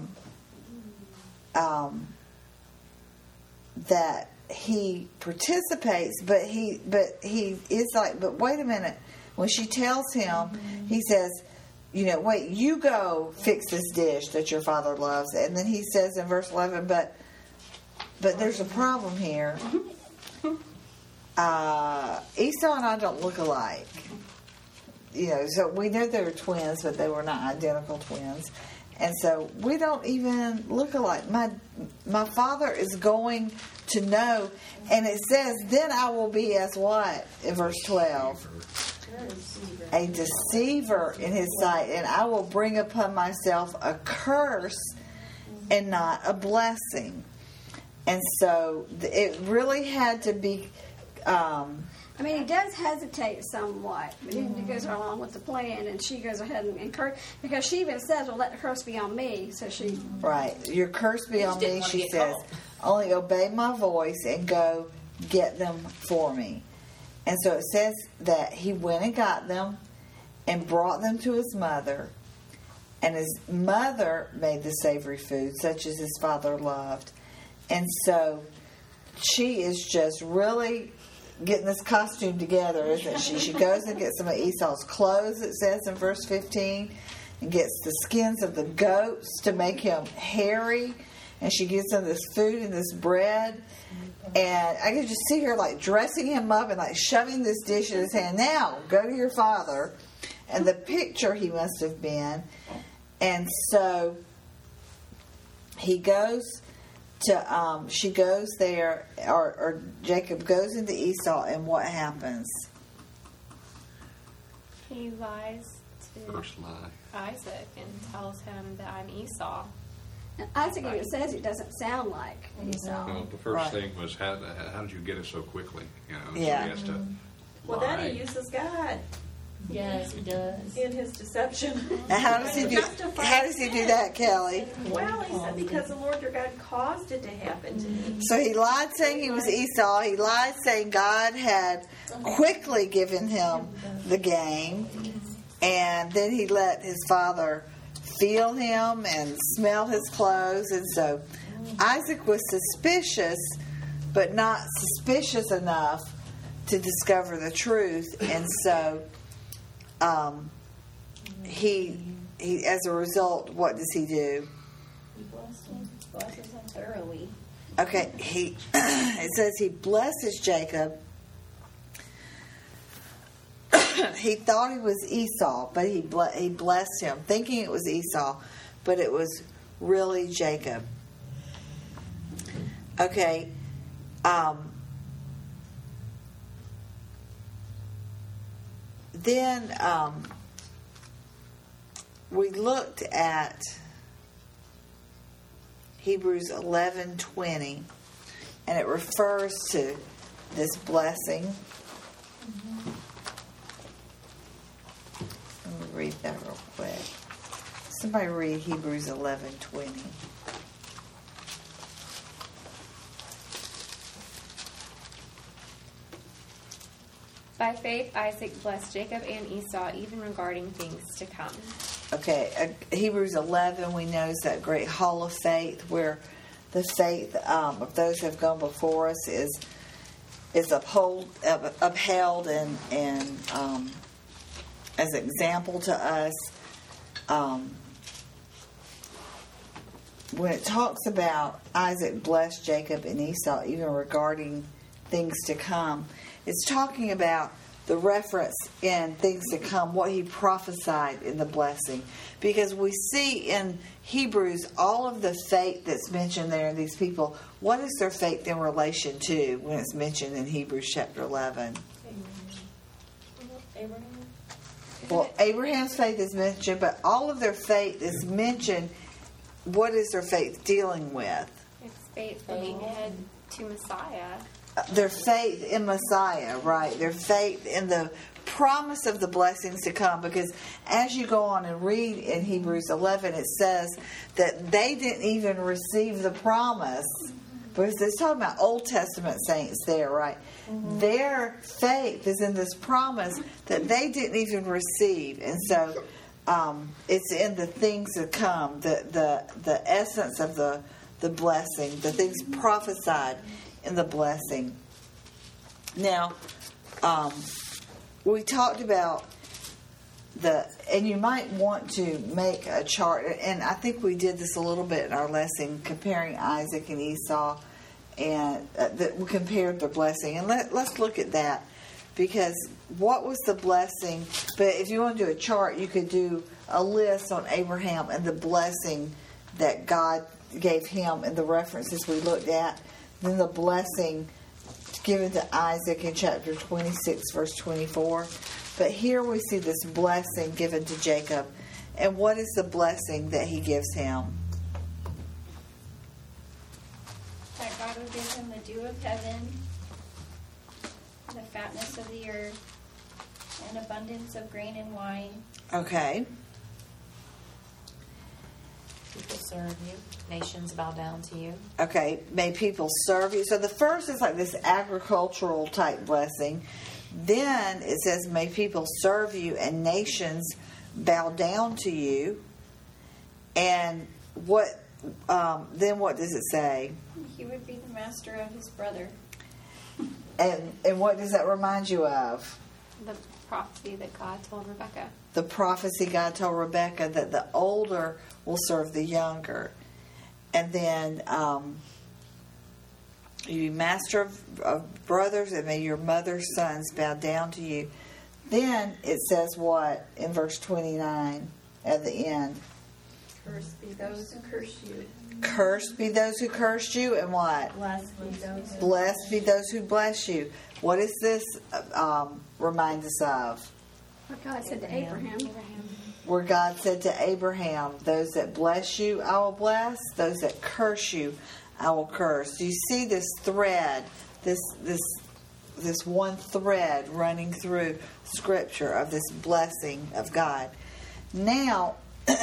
that he participates, but he is like, but wait a minute. When she tells him, he says, you know, wait, you go fix this dish that your father loves, and then he says in verse 11, but there's a problem here. Esau and I don't look alike. You know, so we know they were twins, but they were not identical twins. And so we don't even look alike. My father is going to know. And it says, then I will be as what? In verse 12. A deceiver in his sight. And I will bring upon myself a curse and not a blessing. And so it really had to be... I mean, he does hesitate somewhat, but he goes along with the plan, and she goes ahead and encourage, because she even says, well, let the curse be on me. So she... Right. Your curse be on me, she says. Only obey my voice and go get them for me. And so it says that he went and got them and brought them to his mother. And his mother made the savory food, such as his father loved. And so she is just really getting this costume together, isn't she? She goes and gets some of Esau's clothes, it says in verse 15, and gets the skins of the goats to make him hairy, and she gives him this food and this bread. And I could just see her like dressing him up and like shoving this dish in his hand. Now, go to your father. And the picture he must have been. And so he goes to, she goes there, or Jacob goes into Esau, and what happens? He lies to First lie. Isaac and tells him that I'm Esau. And Isaac even says it doesn't sound like Esau. Well, the first thing was, how did you get it so quickly? You know, Yeah. so he has to Well, lie. then he uses God Yes, he does. in his deception. And how does he do? How does he do that, Kelly? Well, he said, because the Lord your God caused it to happen to me. So he lied saying he was Esau. He lied saying God had quickly given him the game. And then he let his father feel him and smell his clothes. And so Isaac was suspicious, but not suspicious enough to discover the truth. And so he as a result, what does he do? He blesses him thoroughly. Okay, it says he blesses Jacob. He thought he was Esau, but he blessed him, thinking it was Esau, but it was really Jacob. Okay, then we looked at Hebrews 11:20, and it refers to this blessing. Let me read that real quick. Somebody read Hebrews 11:20. By faith, Isaac blessed Jacob and Esau, even regarding things to come. Okay, Hebrews 11, we know is that great hall of faith where the faith of those who have gone before us is upheld and as an example to us. when it talks about Isaac blessed Jacob and Esau, even regarding things to come, it's talking about the reference in things to come, what he prophesied in the blessing. Because we see in Hebrews all of the fate that's mentioned there in these people. What is their fate in relation to when it's mentioned in Hebrews chapter 11? Abraham? Well, Abraham's faith is mentioned, but all of their faith is mentioned. What is their faith dealing with? It's faith looking ahead to Messiah. Their faith in Messiah, right? Their faith in the promise of the blessings to come. Because as you go on and read in Hebrews 11, it says that they didn't even receive the promise. Because it's talking about Old Testament saints there, right? Mm-hmm. Their faith is in this promise that they didn't even receive. And so it's in the things to come, the essence of the blessing, the things prophesied in the blessing. Now, we talked about and you might want to make a chart, and I think we did this a little bit in our lesson, comparing Isaac and Esau, and we compared the blessing. And let's look at that, because what was the blessing? But if you want to do a chart, you could do a list on Abraham and the blessing that God gave him and the references we looked at. Then the blessing given to Isaac in chapter 26, verse 24. But here we see this blessing given to Jacob. And what is the blessing that he gives him? That God will give him the dew of heaven, the fatness of the earth, and abundance of grain and wine. Okay. People serve you. Nations bow down to you. Okay, may people serve you. So the first is like this agricultural type blessing. Then it says, may people serve you and nations bow down to you. And then what does it say? He would be the master of his brother. And what does that remind you of? The prophecy that God told Rebekah. The prophecy God told Rebekah that the older will serve the younger. And then you be master of brothers, and may your mother's sons bow down to you. Then it says what in verse 29 at the end? Cursed be those who curse you. Cursed be those who cursed you, and what? Blessed be those who Blessed be those who bless you. What does this remind us of? What God said to Abraham. Where God said to Abraham, those that bless you, I will bless. Those that curse you, I will curse. Do you see this thread, this one thread running through Scripture of this blessing of God? Now,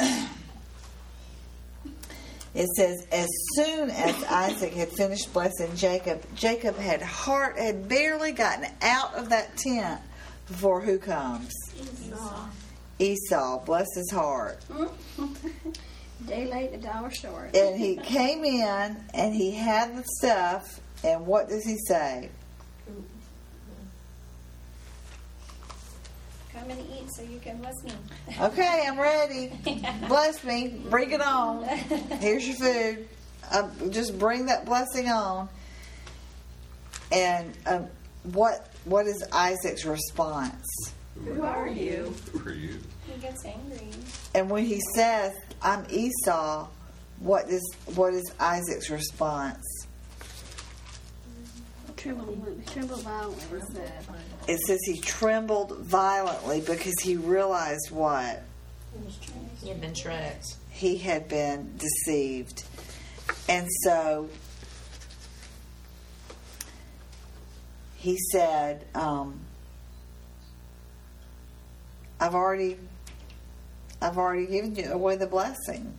it says, as soon as Isaac had finished blessing Jacob, Jacob had barely gotten out of that tent before who comes? Esau, bless his heart. Day late, the dollar short. And he came in and he had the stuff, and what does he say? Come and eat so you can bless me. Okay, I'm ready. Bless me. Bring it on. Here's your food. Just bring that blessing on. And what is Isaac's response? Who are you? Who are you? He gets angry. And when he says, I'm Esau, what is Isaac's response? Tremble violently. It says he trembled violently because he realized what? He had been tricked. He had been deceived. And so he said, I've already given you away the blessing.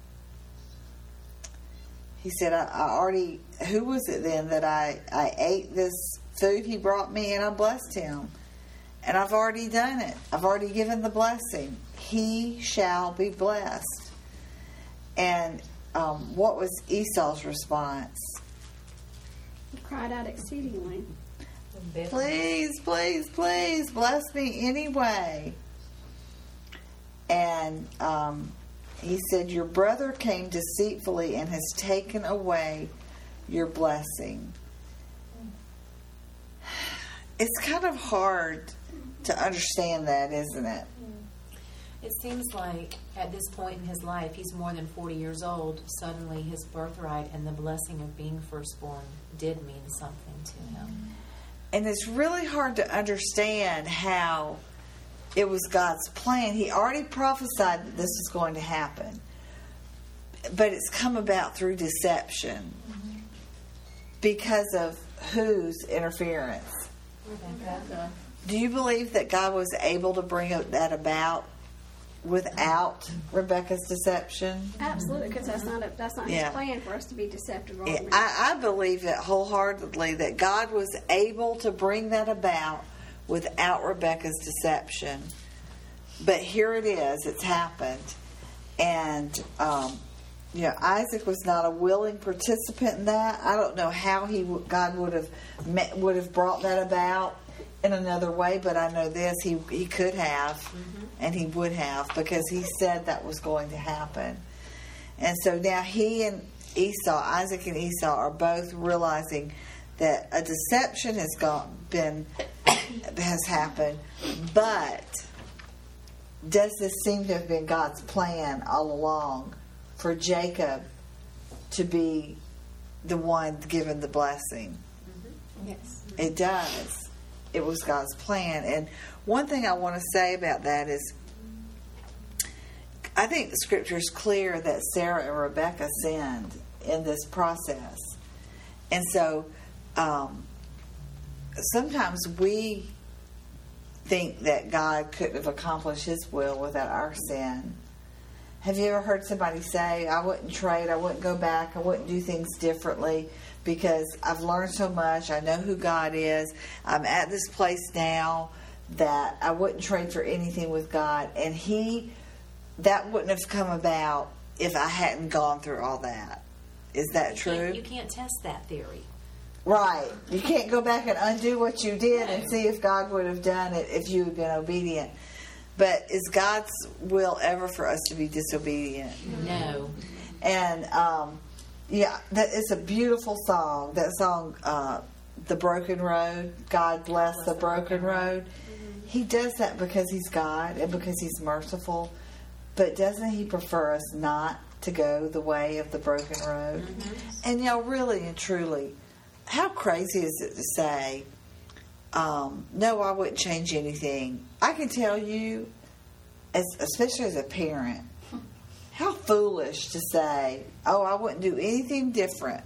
He said, I already, who was it then that I ate this food he brought me and I blessed him? And I've already done it. I've already given the blessing. He shall be blessed. And what was Esau's response? He cried out exceedingly. Please, please, please, bless me anyway. And He said, your brother came deceitfully and has taken away your blessing. It's kind of hard to understand that, isn't it? It seems like at this point in his life, he's more than 40 years old. Suddenly, his birthright and the blessing of being firstborn did mean something to him. And it's really hard to understand how it was God's plan. He already prophesied that this was going to happen. But it's come about through deception. Because of whose interference? Rebecca. Do you believe that God was able to bring that about without Rebecca's deception? Absolutely, because that's not Yeah. his plan for us to be deceptive. Or Yeah, I believe it wholeheartedly that God was able to bring that about without Rebecca's deception. But here it is; it's happened, and Isaac was not a willing participant in that. I don't know how God would have brought that about in another way, but I know this: he could have, and he would have, because he said that was going to happen. And so now Isaac and Esau are both realizing that a deception has happened, but does this seem to have been God's plan all along for Jacob to be the one given the blessing? Yes. It does. It was God's plan. And one thing I want to say about that is, I think the scripture is clear that Sarah and Rebecca sinned in this process. And so sometimes we think that God couldn't have accomplished his will without our sin. Have you ever heard somebody say, I wouldn't trade, I wouldn't go back, I wouldn't do things differently because I've learned so much, I know who God is, I'm at this place now that I wouldn't trade for anything with God, and that wouldn't have come about if I hadn't gone through all that. Is that true? You can't test that theory. Right. You can't go back and undo what you did and see if God would have done it if you had been obedient. But is God's will ever for us to be disobedient? No. And, that is a beautiful song. That song, The Broken Road, God Bless the Broken Road. He does that because he's God and because he's merciful. But doesn't he prefer us not to go the way of the broken road? And, really and truly, how crazy is it to say, no, I wouldn't change anything? I can tell you, especially as a parent, how foolish to say, oh, I wouldn't do anything different.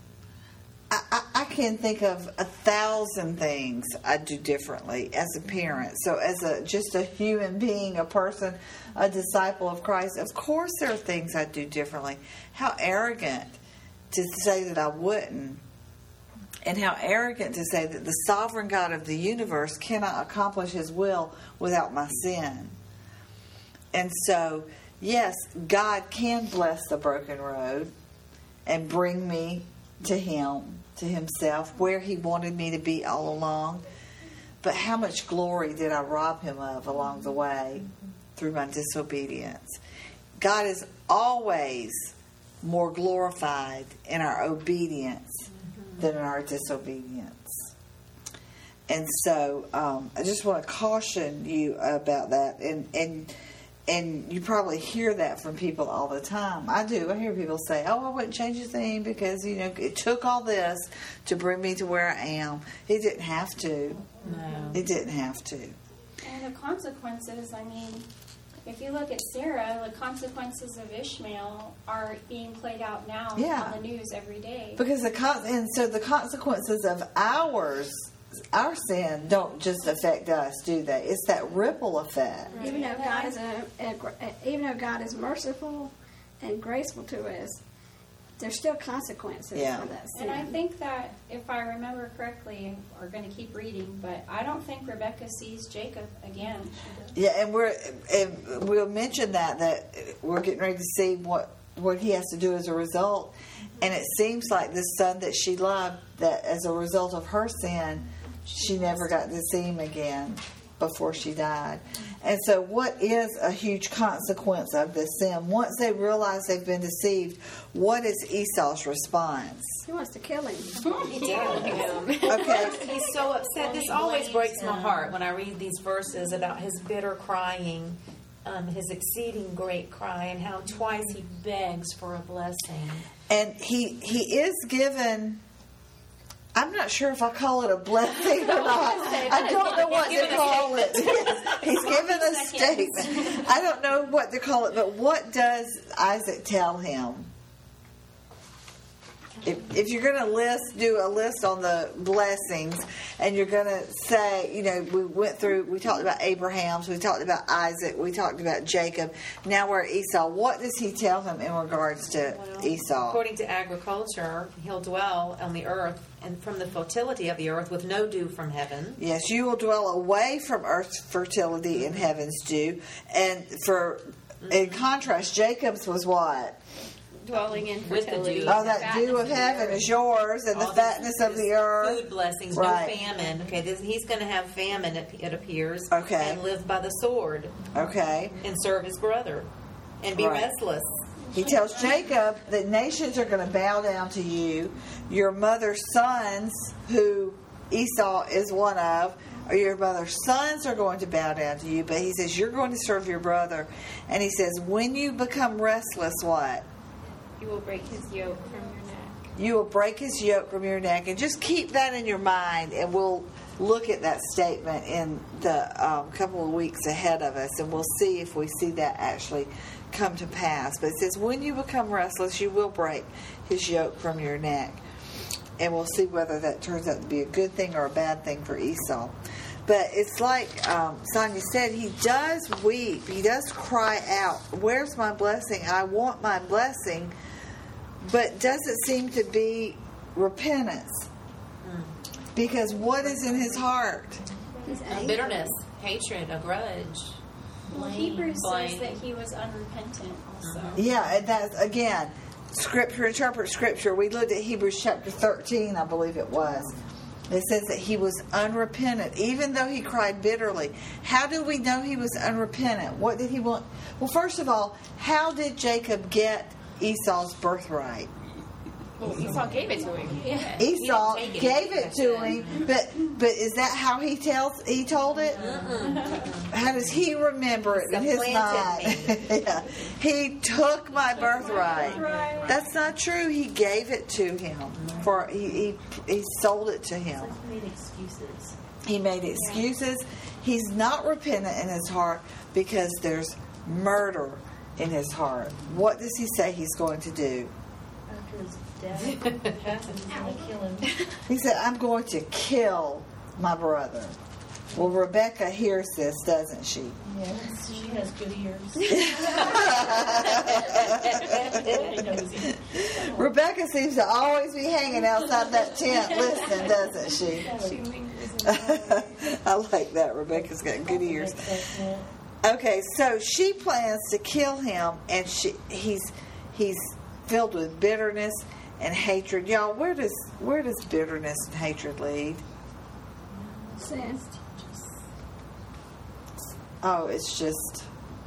I can think of 1,000 things I'd do differently as a parent. So as just a human being, a person, a disciple of Christ, of course there are things I'd do differently. How arrogant to say that I wouldn't. And how arrogant to say that the sovereign God of the universe cannot accomplish his will without my sin. And so, yes, God can bless the broken road and bring me to him, to himself, where he wanted me to be all along. But how much glory did I rob him of along the way through my disobedience? God is always more glorified in our obedience than in our disobedience. And so I just want to caution you about that. And you probably hear that from people all the time. I do. I hear people say, oh, I wouldn't change a thing because, it took all this to bring me to where I am. It didn't have to. No. It didn't have to. And the consequences, if you look at Sarah, the consequences of Ishmael are being played out now on the news every day. Because the consequences of our sin don't just affect us, do they? It's that ripple effect. Even though God is merciful and graceful to us, there's still consequences for that sin. And I think that, if I remember correctly, we're going to keep reading, but I don't think Rebecca sees Jacob again. Yeah, and we'll mention that we're getting ready to see what he has to do as a result. And it seems like this son that she loved, that as a result of her sin, she never got to see him again. before she died. And so what is a huge consequence of this sin? Once they realize they've been deceived, what is Esau's response? He wants to kill him. He did. Okay. He's so upset. This always breaks my heart when I read these verses about his bitter crying, his exceeding great cry, and how twice he begs for a blessing. And he is given, I'm not sure if I call it a blessing or not. I don't know what to call it. He's given a statement. I don't know what to call it, but what does Isaac tell him? If you're going to do a list on the blessings, and you're going to say, we talked about Abraham's, we talked about Isaac, we talked about Jacob, now we're at Esau. What does he tell him in regards to Esau? According to agriculture, he'll dwell on the earth, and from the fertility of the earth with no dew from heaven. Yes, you will dwell away from earth's fertility and heaven's dew. And in contrast, Jacob's was what? Dwelling in With the fertility. dew. Oh, that dew of heaven is yours, and the fatness of the earth. Food blessings, Right. no famine. Okay, he's going to have famine, it appears. Okay. And live by the sword. Okay. And serve his brother. And be Right. restless. He tells Jacob that nations are going to bow down to you. Your mother's sons, who Esau is one of, or your mother's sons are going to bow down to you. But he says, you're going to serve your brother. And he says, when you become restless, what? You will break his yoke from your neck. You will break his yoke from your neck. And just keep that in your mind, and we'll look at that statement in the couple of weeks ahead of us, and we'll see if we see that actually come to pass. But it says, when you become restless, you will break his yoke from your neck. And we'll see whether that turns out to be a good thing or a bad thing for Esau. But it's like Sonia said, he does weep. He does cry out, where's my blessing? I want my blessing. But doesn't seem to be repentance. Because what is in his heart? Bitterness, hatred, a grudge. Well, Hebrews blame. says that he was unrepentant also. Yeah, and that's, again, Scripture interprets Scripture. We looked at Hebrews chapter 13, I believe it was. It says that he was unrepentant, even though he cried bitterly. How do we know he was unrepentant? What did he want? Well, first of all, how did Jacob get Esau's birthright? Well, Esau gave it to him. Yeah. Esau He didn't take it. gave it to him, but is that how he told it? How does he remember it in his mind? Yeah. He took my birthright. That's not true. He gave it to him. He sold it to him. He made excuses. He made excuses. He's not repentant in his heart because there's murder in his heart. What does he say he's going to do? After his death happens, he's going to kill him. He said, I'm going to kill my brother. Well, Rebecca hears this, doesn't she? Yes, she has good ears. Rebecca seems to always be hanging outside that tent listening, doesn't she? She lingers. I like that. Rebecca's got good ears. Okay, so she plans to kill him, and he's filled with bitterness and hatred. Y'all, where does bitterness and hatred lead? Sin. Oh, it's just,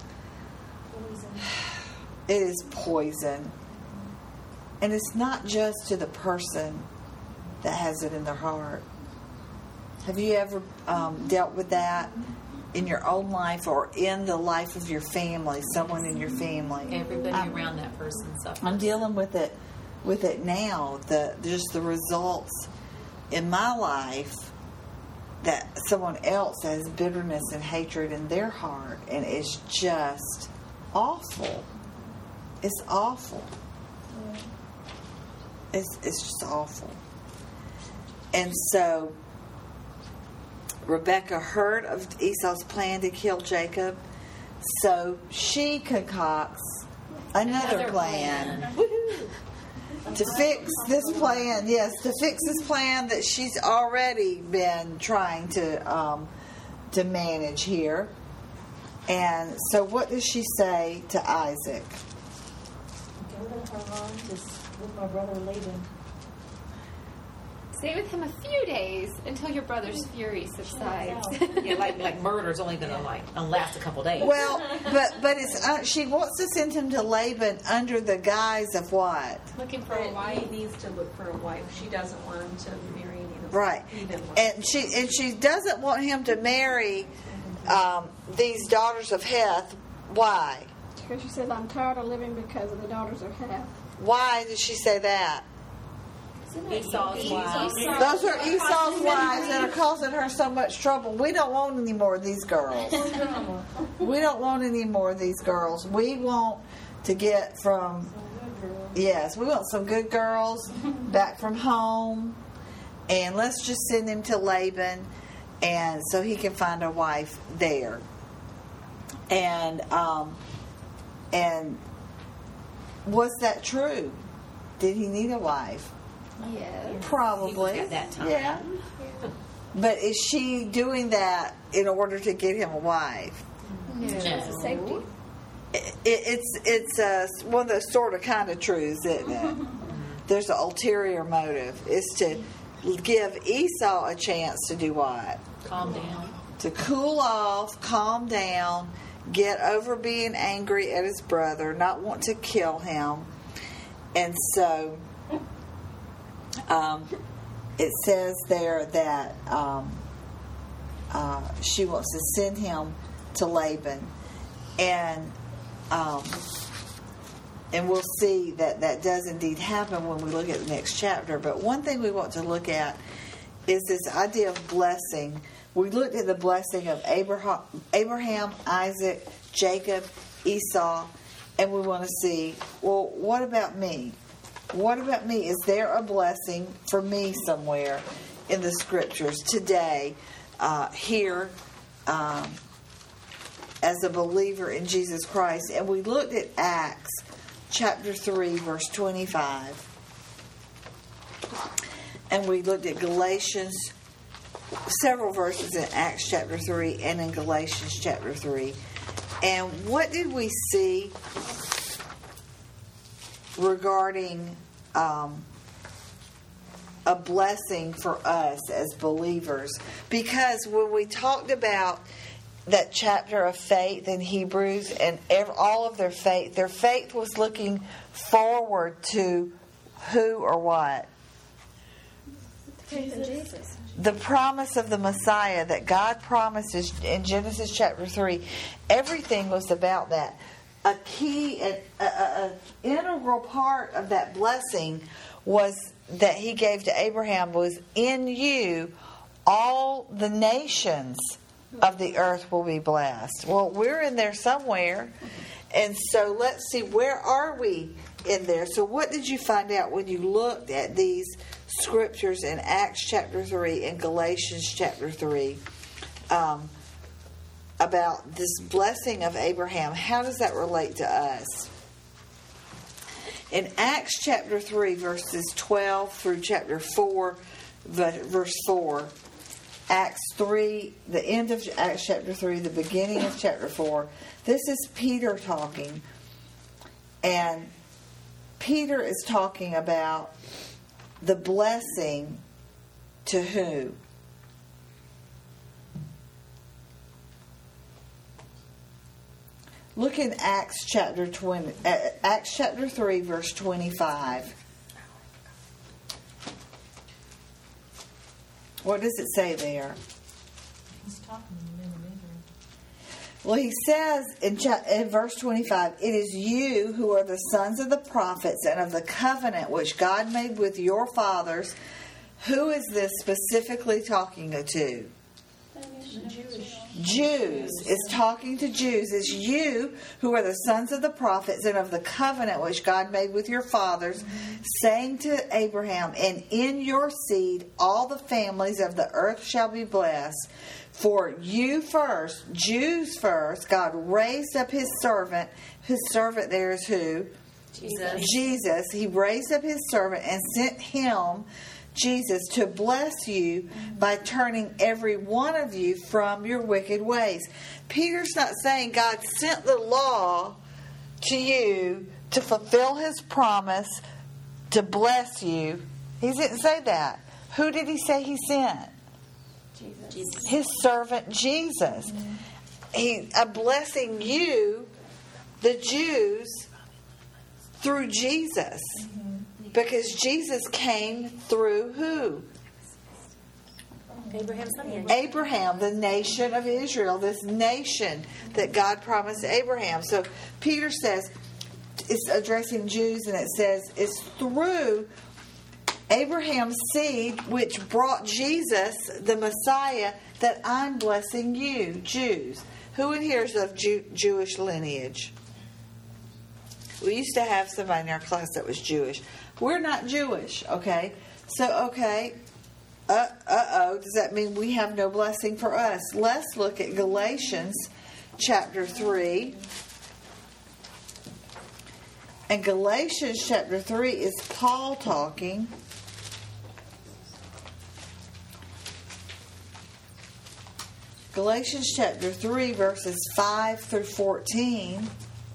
it is poison. And it's not just to the person that has it in their heart. Have you ever dealt with that in your own life or in the life of your family, someone in your family? Everybody around that person suffers. I'm dealing with it now. Just the results in my life that someone else has bitterness and hatred in their heart, and it's just awful. It's awful. It's just awful. And so Rebecca heard of Esau's plan to kill Jacob, so she concocts another plan. To fix this plan, to fix this plan that she's already been trying to manage here. And so what does she say to Isaac? Go to Haran with my brother Laban. Stay with him a few days until your brother's fury subsides. Yeah, like murder's only going to last a couple days. Well, but it's she wants to send him to Laban under the guise of what? Looking for a But wife. he needs to look for a wife. She doesn't want him to marry any of the Right, heathen ones. and she doesn't want him to marry these daughters of Heth. Why? Because she says, I'm tired of living because of the daughters of Heth. Why did she say that? Esau's wives. Those are Esau's wives that are causing her so much trouble. We don't want any more of these girls. We don't want any more of these girls. We want to get from, yes, we want some good girls back from home. And let's just send him to Laban and so he can find a wife there. And was that true? Did he need a wife? Yes. Probably. At that time. Yeah. But is she doing that in order to get him a wife? As a safety. It's one of those sort of kind of truths, isn't it? There's an ulterior motive. It's to give Esau a chance to do what? Calm down. To cool off, calm down, get over being angry at his brother, not want to kill him. And so it says there that she wants to send him to Laban. And we'll see that does indeed happen when we look at the next chapter. But one thing we want to look at is this idea of blessing. We looked at the blessing of Abraham, Isaac, Jacob, Esau, and we want to see, well, what about me? What about me? Is there a blessing for me somewhere in the Scriptures today, here, as a believer in Jesus Christ? And we looked at Acts chapter 3, verse 25. And we looked at Galatians, several verses in Acts chapter 3 and in Galatians chapter 3. And what did we see regarding a blessing for us as believers? Because when we talked about that chapter of faith in Hebrews and all of their faith was looking forward to who or what? Jesus. The promise of the Messiah that God promised in Genesis chapter 3. Everything was about that. A key, an integral part of that blessing was that he gave to Abraham was, in you all the nations of the earth will be blessed. Well, we're in there somewhere. And so let's see, where are we in there? So what did you find out when you looked at these scriptures in Acts chapter 3 and Galatians chapter 3 about this blessing of Abraham? How does that relate to us? In Acts chapter 3, verses 12 through chapter 4, verse 4, Acts 3, the end of Acts chapter 3, the beginning of chapter 4, this is Peter talking. And Peter is talking about the blessing to who? Look in Acts chapter 3, verse 25. What does it say there? He's talking to men of Israel. Well, he says in verse 25, it is you who are the sons of the prophets and of the covenant which God made with your fathers. Who is this specifically talking to? Jews. It's talking to Jews. It's you who are the sons of the prophets and of the covenant which God made with your fathers, saying to Abraham, and in your seed all the families of the earth shall be blessed. For you first, Jews first, God raised up his servant. His servant there is who? Jesus. He raised up his servant and sent him, Jesus, to bless you by turning every one of you from your wicked ways. Peter's not saying God sent the law to you to fulfill his promise to bless you. He didn't say that. Who did he say he sent? Jesus. His servant Jesus. I'm blessing you, the Jews, through Jesus. Because Jesus came through who? Abraham's lineage. Abraham, the nation of Israel, this nation that God promised Abraham. So Peter says, it's addressing Jews, and it says, it's through Abraham's seed, which brought Jesus, the Messiah, that I'm blessing you, Jews. Who in here is of Jewish lineage? We used to have somebody in our class that was Jewish. We're not Jewish, okay? So, okay, does that mean we have no blessing for us? Let's look at Galatians chapter 3. And Galatians chapter 3 is Paul talking. Galatians chapter 3, verses 5 through 14.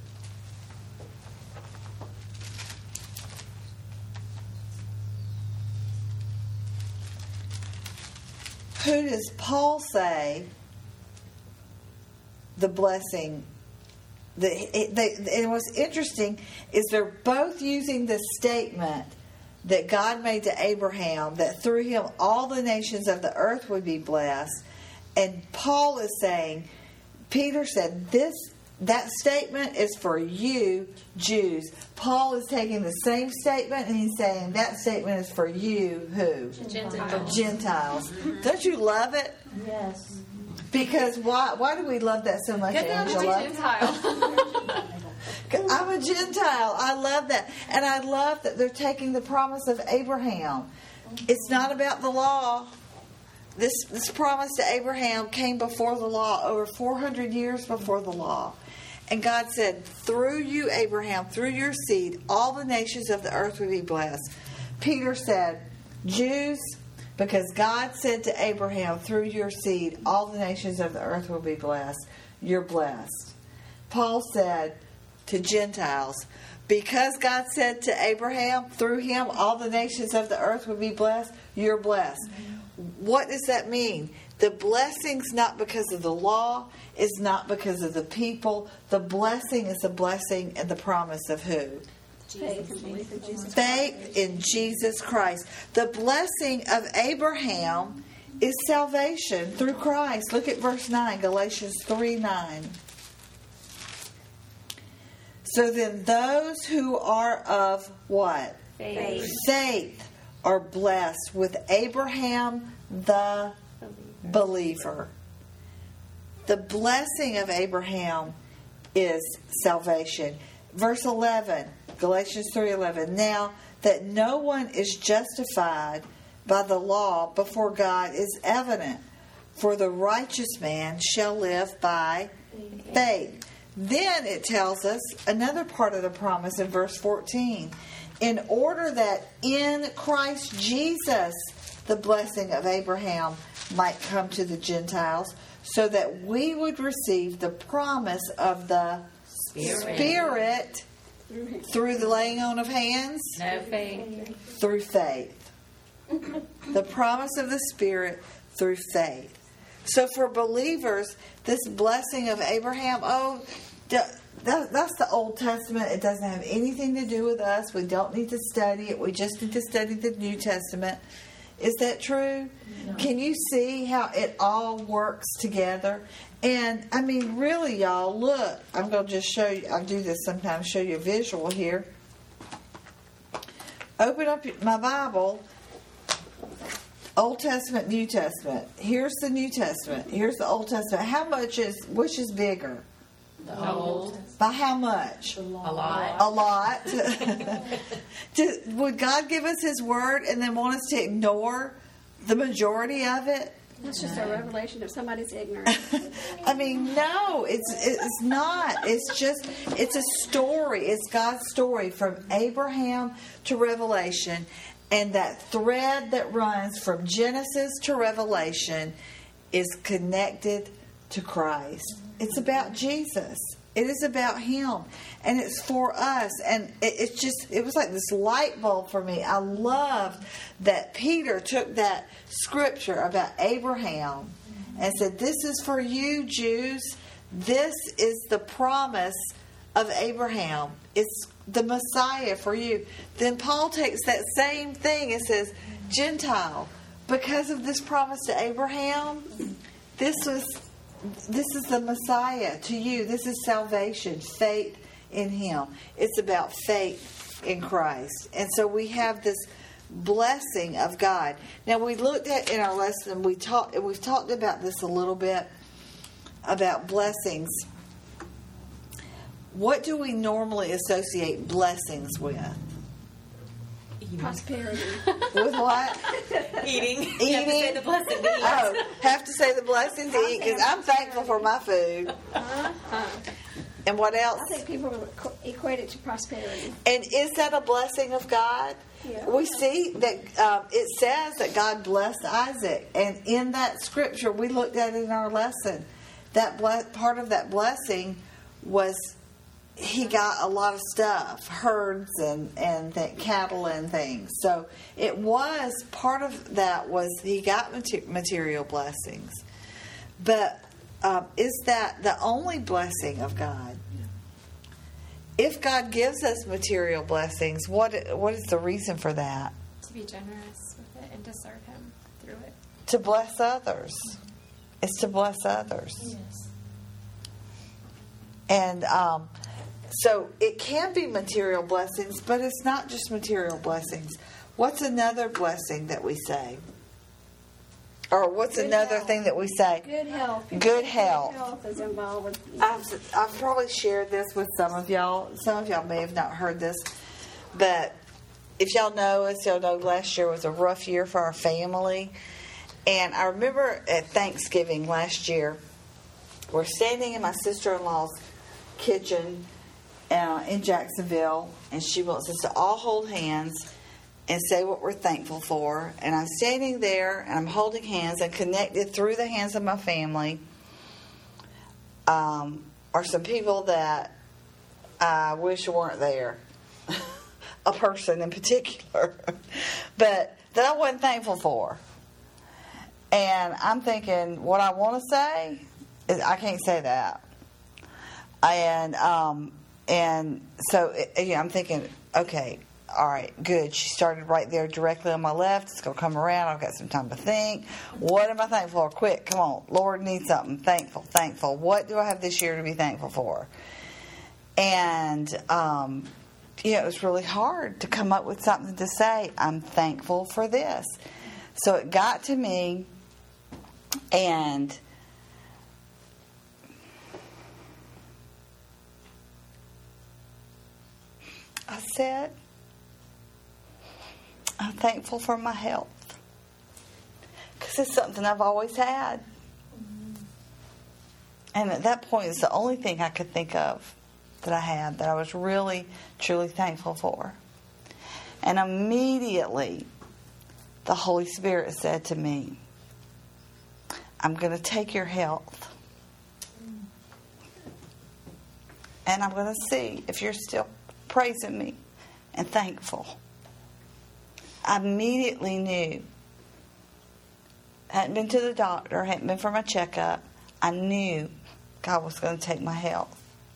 Who does Paul say the blessing? And what's interesting is they're both using the statement that God made to Abraham, that through him all the nations of the earth would be blessed. And Paul is saying, Peter said, that statement is for you, Jews. Paul is taking the same statement and he's saying that statement is for you, who? Gentiles. Gentiles. Don't you love it? Yes. Because why do we love that so much, Angela? I'm a Gentile. I love that. And I love that they're taking the promise of Abraham. It's not about the law. This promise to Abraham came before the law, over 400 years before the law. And God said, through you, Abraham, through your seed, all the nations of the earth will be blessed. Peter said, Jews, because God said to Abraham, through your seed, all the nations of the earth will be blessed. You're blessed. Paul said to Gentiles, because God said to Abraham, through him, all the nations of the earth will be blessed. You're blessed. What does that mean? The blessing's not because of the law. It's not because of the people. The blessing is the blessing and the promise of who? Faith in Jesus Christ. The blessing of Abraham is salvation through Christ. Look at verse 9, Galatians 3:9. So then those who are of what? Faith are blessed with Abraham the believer. The blessing of Abraham is salvation. Verse 11, Galatians 3:11. Now that no one is justified by the law before God is evident, for the righteous man shall live by faith. Then it tells us another part of the promise in verse 14. In order that in Christ Jesus the blessing of Abraham might come to the Gentiles, so that we would receive the promise of the Spirit through the laying on of hands? No faith. Through faith. The promise of the Spirit through faith. So for believers, this blessing of Abraham, that's the Old Testament. It doesn't have anything to do with us. We don't need to study it. We just need to study the New Testament. Is that true? No. Can you see how it all works together? And, I mean, really, y'all, look. I'm going to just show you. I do this sometimes, show you a visual here. Open up my Bible. Old Testament, New Testament. Here's the New Testament. Here's the Old Testament. Which is bigger? The Old. By how much? A lot. A lot. Would God give us His Word and then want us to ignore the majority of it? That's just a revelation of somebody's ignorance. I mean, no, it's not. It's a story. It's God's story from Abraham to Revelation. And that thread that runs from Genesis to Revelation is connected to Christ. It's about Jesus. It is about Him, and it's for us. And it was like this light bulb for me. I loved that Peter took that scripture about Abraham and said, "This is for you, Jews. This is the promise of Abraham. It's the Messiah for you." Then Paul takes that same thing and says, "Gentile, because of this promise to Abraham, this is the Messiah to you. This is salvation, faith in Him." It's about faith in Christ. And so we have this blessing of God. Now, we looked at in our lesson, we've talked about this a little bit, about blessings. What do we normally associate blessings with? Prosperity. With what? Eating. Eating. You have to say the blessing to eat. Oh, have to say the blessing to eat because I'm thankful for my food. And what else? I think people equate it to prosperity. And is that a blessing of God? Yeah. We see that it says that God blessed Isaac. And in that scripture, we looked at it in our lesson, that part of that blessing was he got a lot of stuff, herds and cattle and things. So it was, part of that was he got material blessings. But is that the only blessing of God? If God gives us material blessings, what is the reason for that? To be generous with it and to serve Him through it. To bless others. It's to bless others. Yes. And so it can be material blessings, but it's not just material blessings. What's another blessing that we say? Or what's Good another health. thing that we say? Good health. Good health. Good health is involved with. I've probably shared this with some of y'all. Some of y'all may have not heard this. But if y'all know us, y'all know last year was a rough year for our family. And I remember at Thanksgiving last year, we're standing in my sister-in-law's kitchen in Jacksonville, and she wants us to all hold hands and say what we're thankful for. And I'm standing there, and I'm holding hands and connected through the hands of my family are some people that I wish weren't there. A person in particular. But that I wasn't thankful for. And I'm thinking, what I want to say is I can't say that. And so I'm thinking, okay, all right, good. She started right there directly on my left. It's going to come around. I've got some time to think. What am I thankful for? Quick, come on. Lord needs something. Thankful. What do I have this year to be thankful for? And, it was really hard to come up with something to say. I'm thankful for this. So it got to me, and I said, I'm thankful for my health. Because it's something I've always had. And at that point, it's the only thing I could think of that I had that I was really, truly thankful for. And immediately, the Holy Spirit said to me, I'm going to take your health. And I'm going to see if you're still praising me and thankful. I immediately knew. I hadn't been to the doctor, hadn't been for my checkup. I knew God was going to take my health.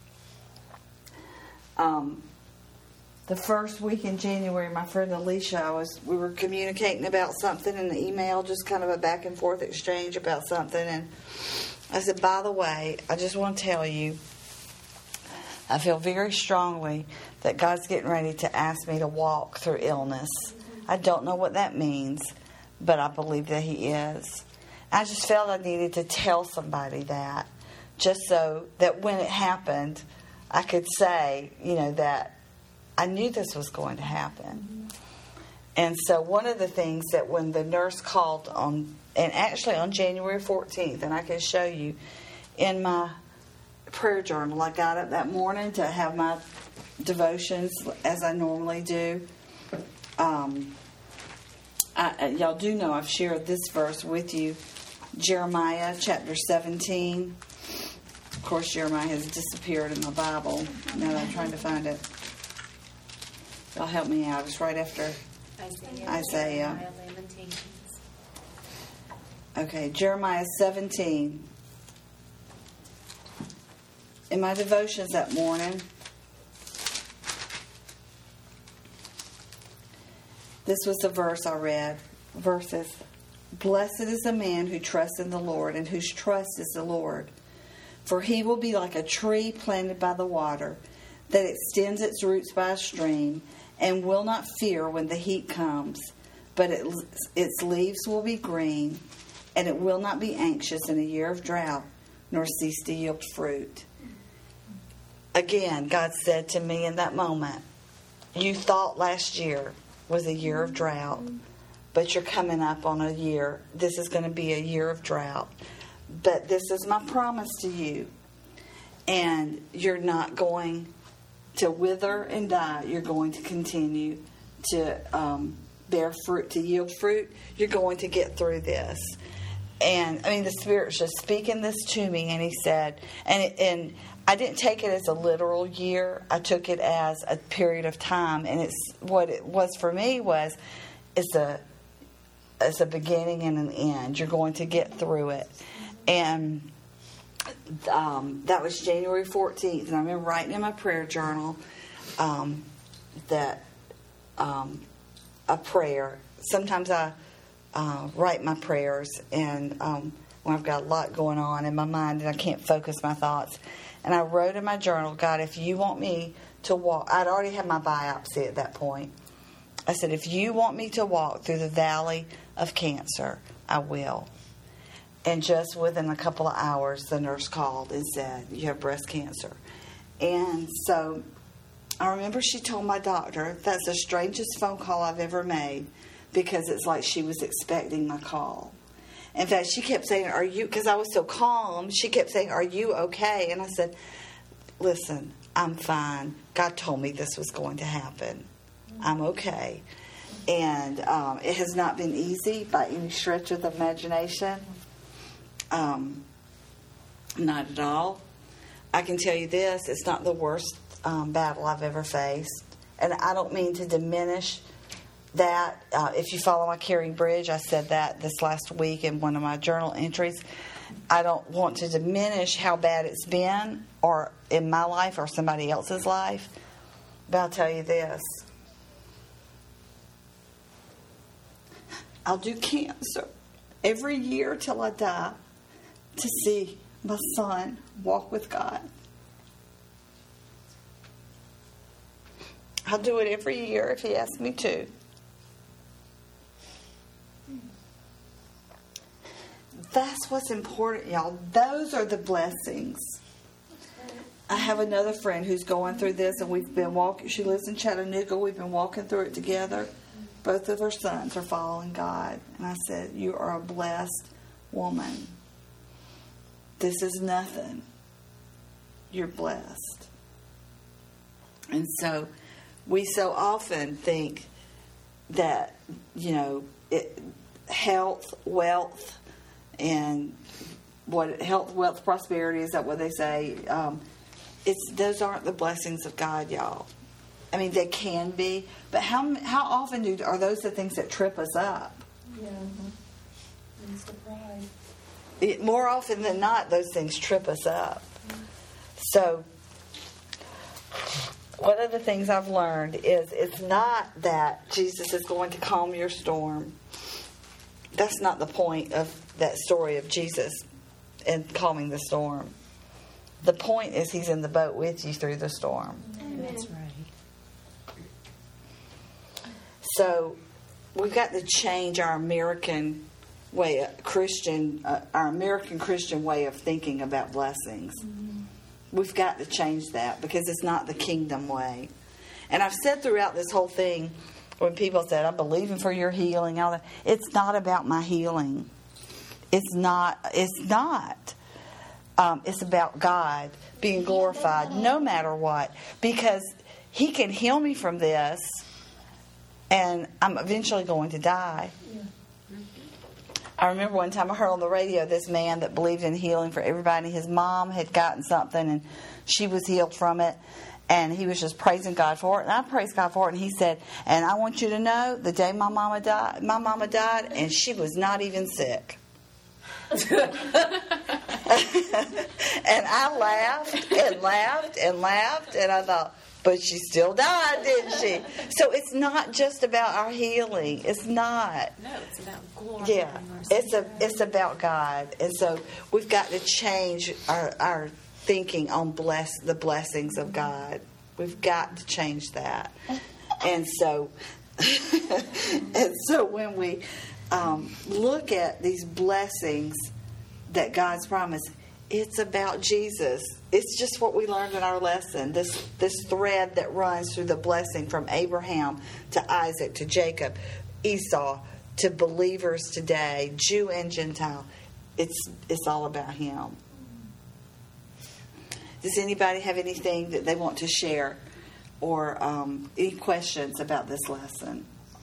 The first week in January, my friend Alicia, we were communicating about something in the email, just kind of a back and forth exchange about something. And I said, by the way, I just want to tell you, I feel very strongly that God's getting ready to ask me to walk through illness. I don't know what that means, but I believe that He is. I just felt I needed to tell somebody that, just so that when it happened, I could say, that I knew this was going to happen. And so one of the things that when the nurse called on January 14th, and I can show you in my prayer journal, I got up that morning to have my devotions as I normally do. Y'all do know I've shared this verse with you. Jeremiah chapter 17. course, Jeremiah has disappeared in my Bible. Now that I'm trying to find it. Y'all help me out. It's right after Isaiah. Lamentations. Okay, Jeremiah 17. In my devotions that morning, this was the verse I read. Verses. Blessed is the man who trusts in the Lord and whose trust is the Lord. For he will be like a tree planted by the water that extends its roots by a stream and will not fear when the heat comes, but its leaves will be green, and it will not be anxious in a year of drought, nor cease to yield fruit. Again, God said to me in that moment, you thought last year was a year of drought, but you're coming up on a year. This is going to be a year of drought. But this is my promise to you. And you're not going to wither and die. You're going to continue to bear fruit, to yield fruit. You're going to get through this. And, I mean, the Spirit's just speaking this to me. And He said, and I didn't take it as a literal year. I took it as a period of time. And it's what it was for me was it's a beginning and an end. You're going to get through it. And that was January 14th. And I remember writing in my prayer journal that a prayer. Sometimes I write my prayers and when I've got a lot going on in my mind and I can't focus my thoughts. And I wrote in my journal, God, if you want me to walk, I'd already had my biopsy at that point. I said, if you want me to walk through the valley of cancer, I will. And just within a couple of hours, the nurse called and said, you have breast cancer. And so I remember she told my doctor, that's the strangest phone call I've ever made, because it's like she was expecting my call. In fact, she kept saying, are you, because I was so calm, she kept saying, are you okay? And I said, listen, I'm fine. God told me this was going to happen. I'm okay. And it has not been easy by any stretch of the imagination. Not at all. I can tell you this, it's not the worst battle I've ever faced. And I don't mean to diminish that. If you follow my Caring Bridge, I said that this last week in one of my journal entries. I don't want to diminish how bad it's been or in my life or somebody else's life. But I'll tell you this. I'll do cancer every year till I die to see my son walk with God. I'll do it every year if He asks me to. That's what's important, y'all. Those are the blessings. I have another friend who's going through this, and we've been walking. She lives in Chattanooga. We've been walking through it together. Both of her sons are following God. And I said, you are a blessed woman. This is nothing. You're blessed. And so we so often think that, health, wealth, and health, wealth, prosperity, is that what they say? Those aren't the blessings of God, y'all. I mean, they can be, but how often are those the things that trip us up? Yeah. It's the pride. More often than not, those things trip us up. So, one of the things I've learned is it's not that Jesus is going to calm your storm. That's not the point of that story of Jesus and calming the storm. The point is He's in the boat with you through the storm. Amen. That's right. So we've got to change our American Christian way of thinking about blessings. Mm-hmm. We've got to change that because it's not the kingdom way. And I've said throughout this whole thing, when people said, I'm believing for your healing, all that, it's not about my healing. It's not. It's about God being glorified no matter what. Because He can heal me from this, and I'm eventually going to die. I remember one time I heard on the radio this man that believed in healing for everybody. His mom had gotten something and she was healed from it. And he was just praising God for it. And I praised God for it. And he said, and I want you to know, the day my mama died, and she was not even sick. And I laughed and laughed and laughed. And I thought, but she still died, didn't she? So it's not just about our healing. It's not. No, it's about glory. Yeah, it's about God. And so we've got to change our thinking on the blessings of God. We've got to change that. And so when we look at these blessings that God's promised, it's about Jesus. It's just what we learned in our lesson. This thread that runs through the blessing from Abraham to Isaac to Jacob, Esau to believers today, Jew and Gentile. It's all about Him. Does anybody have anything that they want to share or any questions about this lesson?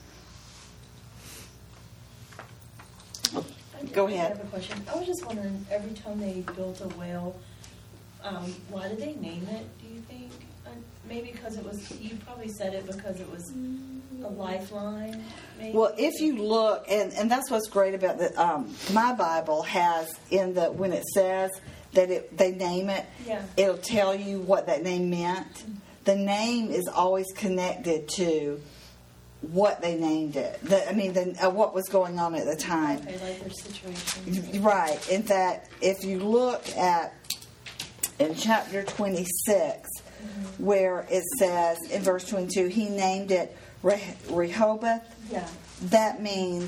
Go ahead. I have a question. I was just wondering, every time they built a well, why did they name it, do you think? Maybe because it was, you probably said it because it was a lifeline, maybe? Well, if you look, and that's what's great about my Bible has when it says that they name it, it'll tell you what that name meant. Mm-hmm. The name is always connected to what they named it. What was going on at the time. Okay, like their situation. Right. In fact, if you look in chapter 26, where it says in verse 22, he named it Rehoboth. Yeah. That means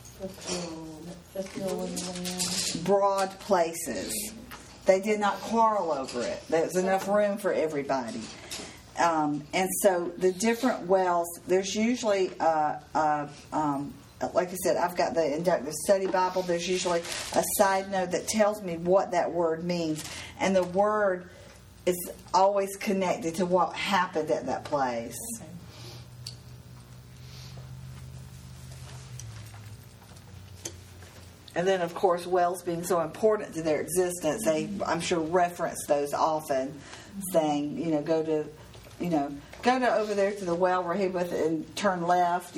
broad places. They did not quarrel over it. There was enough room for everybody. And so the different wells, there's usually, like I said, I've got the Inductive Study Bible. There's usually a side note that tells me what that word means. And the word is always connected to what happened at that place. Okay. And then, of course, wells being so important to their existence, they, I'm sure, reference those often, saying, go to over there to the well Rehoboth and turn left,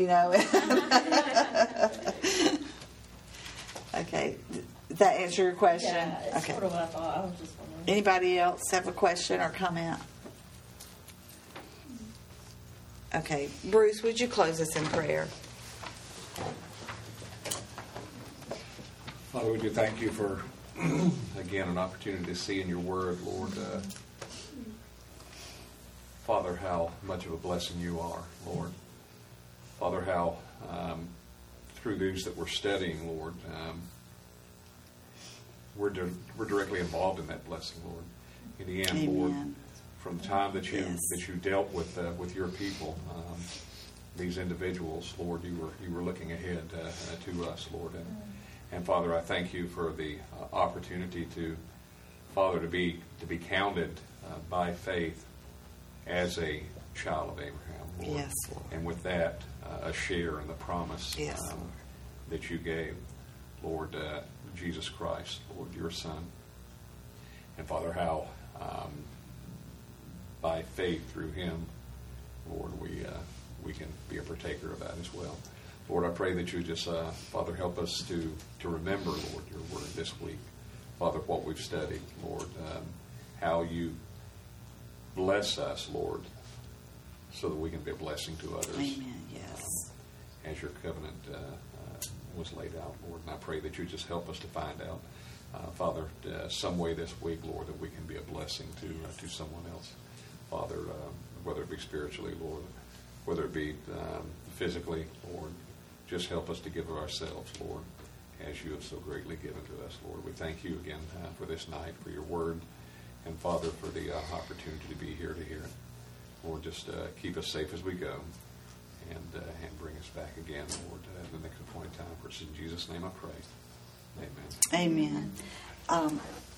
Okay. Did that answer your question? Yeah, it's sort of what I thought. I was just wondering. Anybody else have a question or comment? Okay. Bruce, would you close us in prayer? Father, we do thank you for, again, an opportunity to see in your word, Lord, Father, how much of a blessing you are, Lord. Father, how through these that we're studying, Lord, we're directly involved in that blessing, Lord. In the end, Amen. Lord, from the time that you dealt with your people, these individuals, Lord, you were looking ahead to us, Lord, and Father, I thank you for the opportunity to be counted by faith as a child of Abraham, Lord. Yes, Lord. And with that, a share in the promise that you gave, Lord, Jesus Christ, Lord, your Son. And Father, how by faith through him, Lord, we can be a partaker of that as well. Lord, I pray that you just, Father, help us to remember, Lord, your word this week. Father, what we've studied, Lord, how you bless us, Lord, so that we can be a blessing to others. Amen, yes. As your covenant was laid out, Lord. And I pray that you just help us to find out, Father, some way this week, Lord, that we can be a blessing to someone else. Father, whether it be spiritually, Lord, whether it be physically, Lord, just help us to give of ourselves, Lord, as you have so greatly given to us, Lord. We thank you again for this night, for your word, and Father, for the opportunity to be here to hear it. Lord, just keep us safe as we go, and bring us back again, Lord, at the next appointed time. For in Jesus' name I pray. Amen. Amen.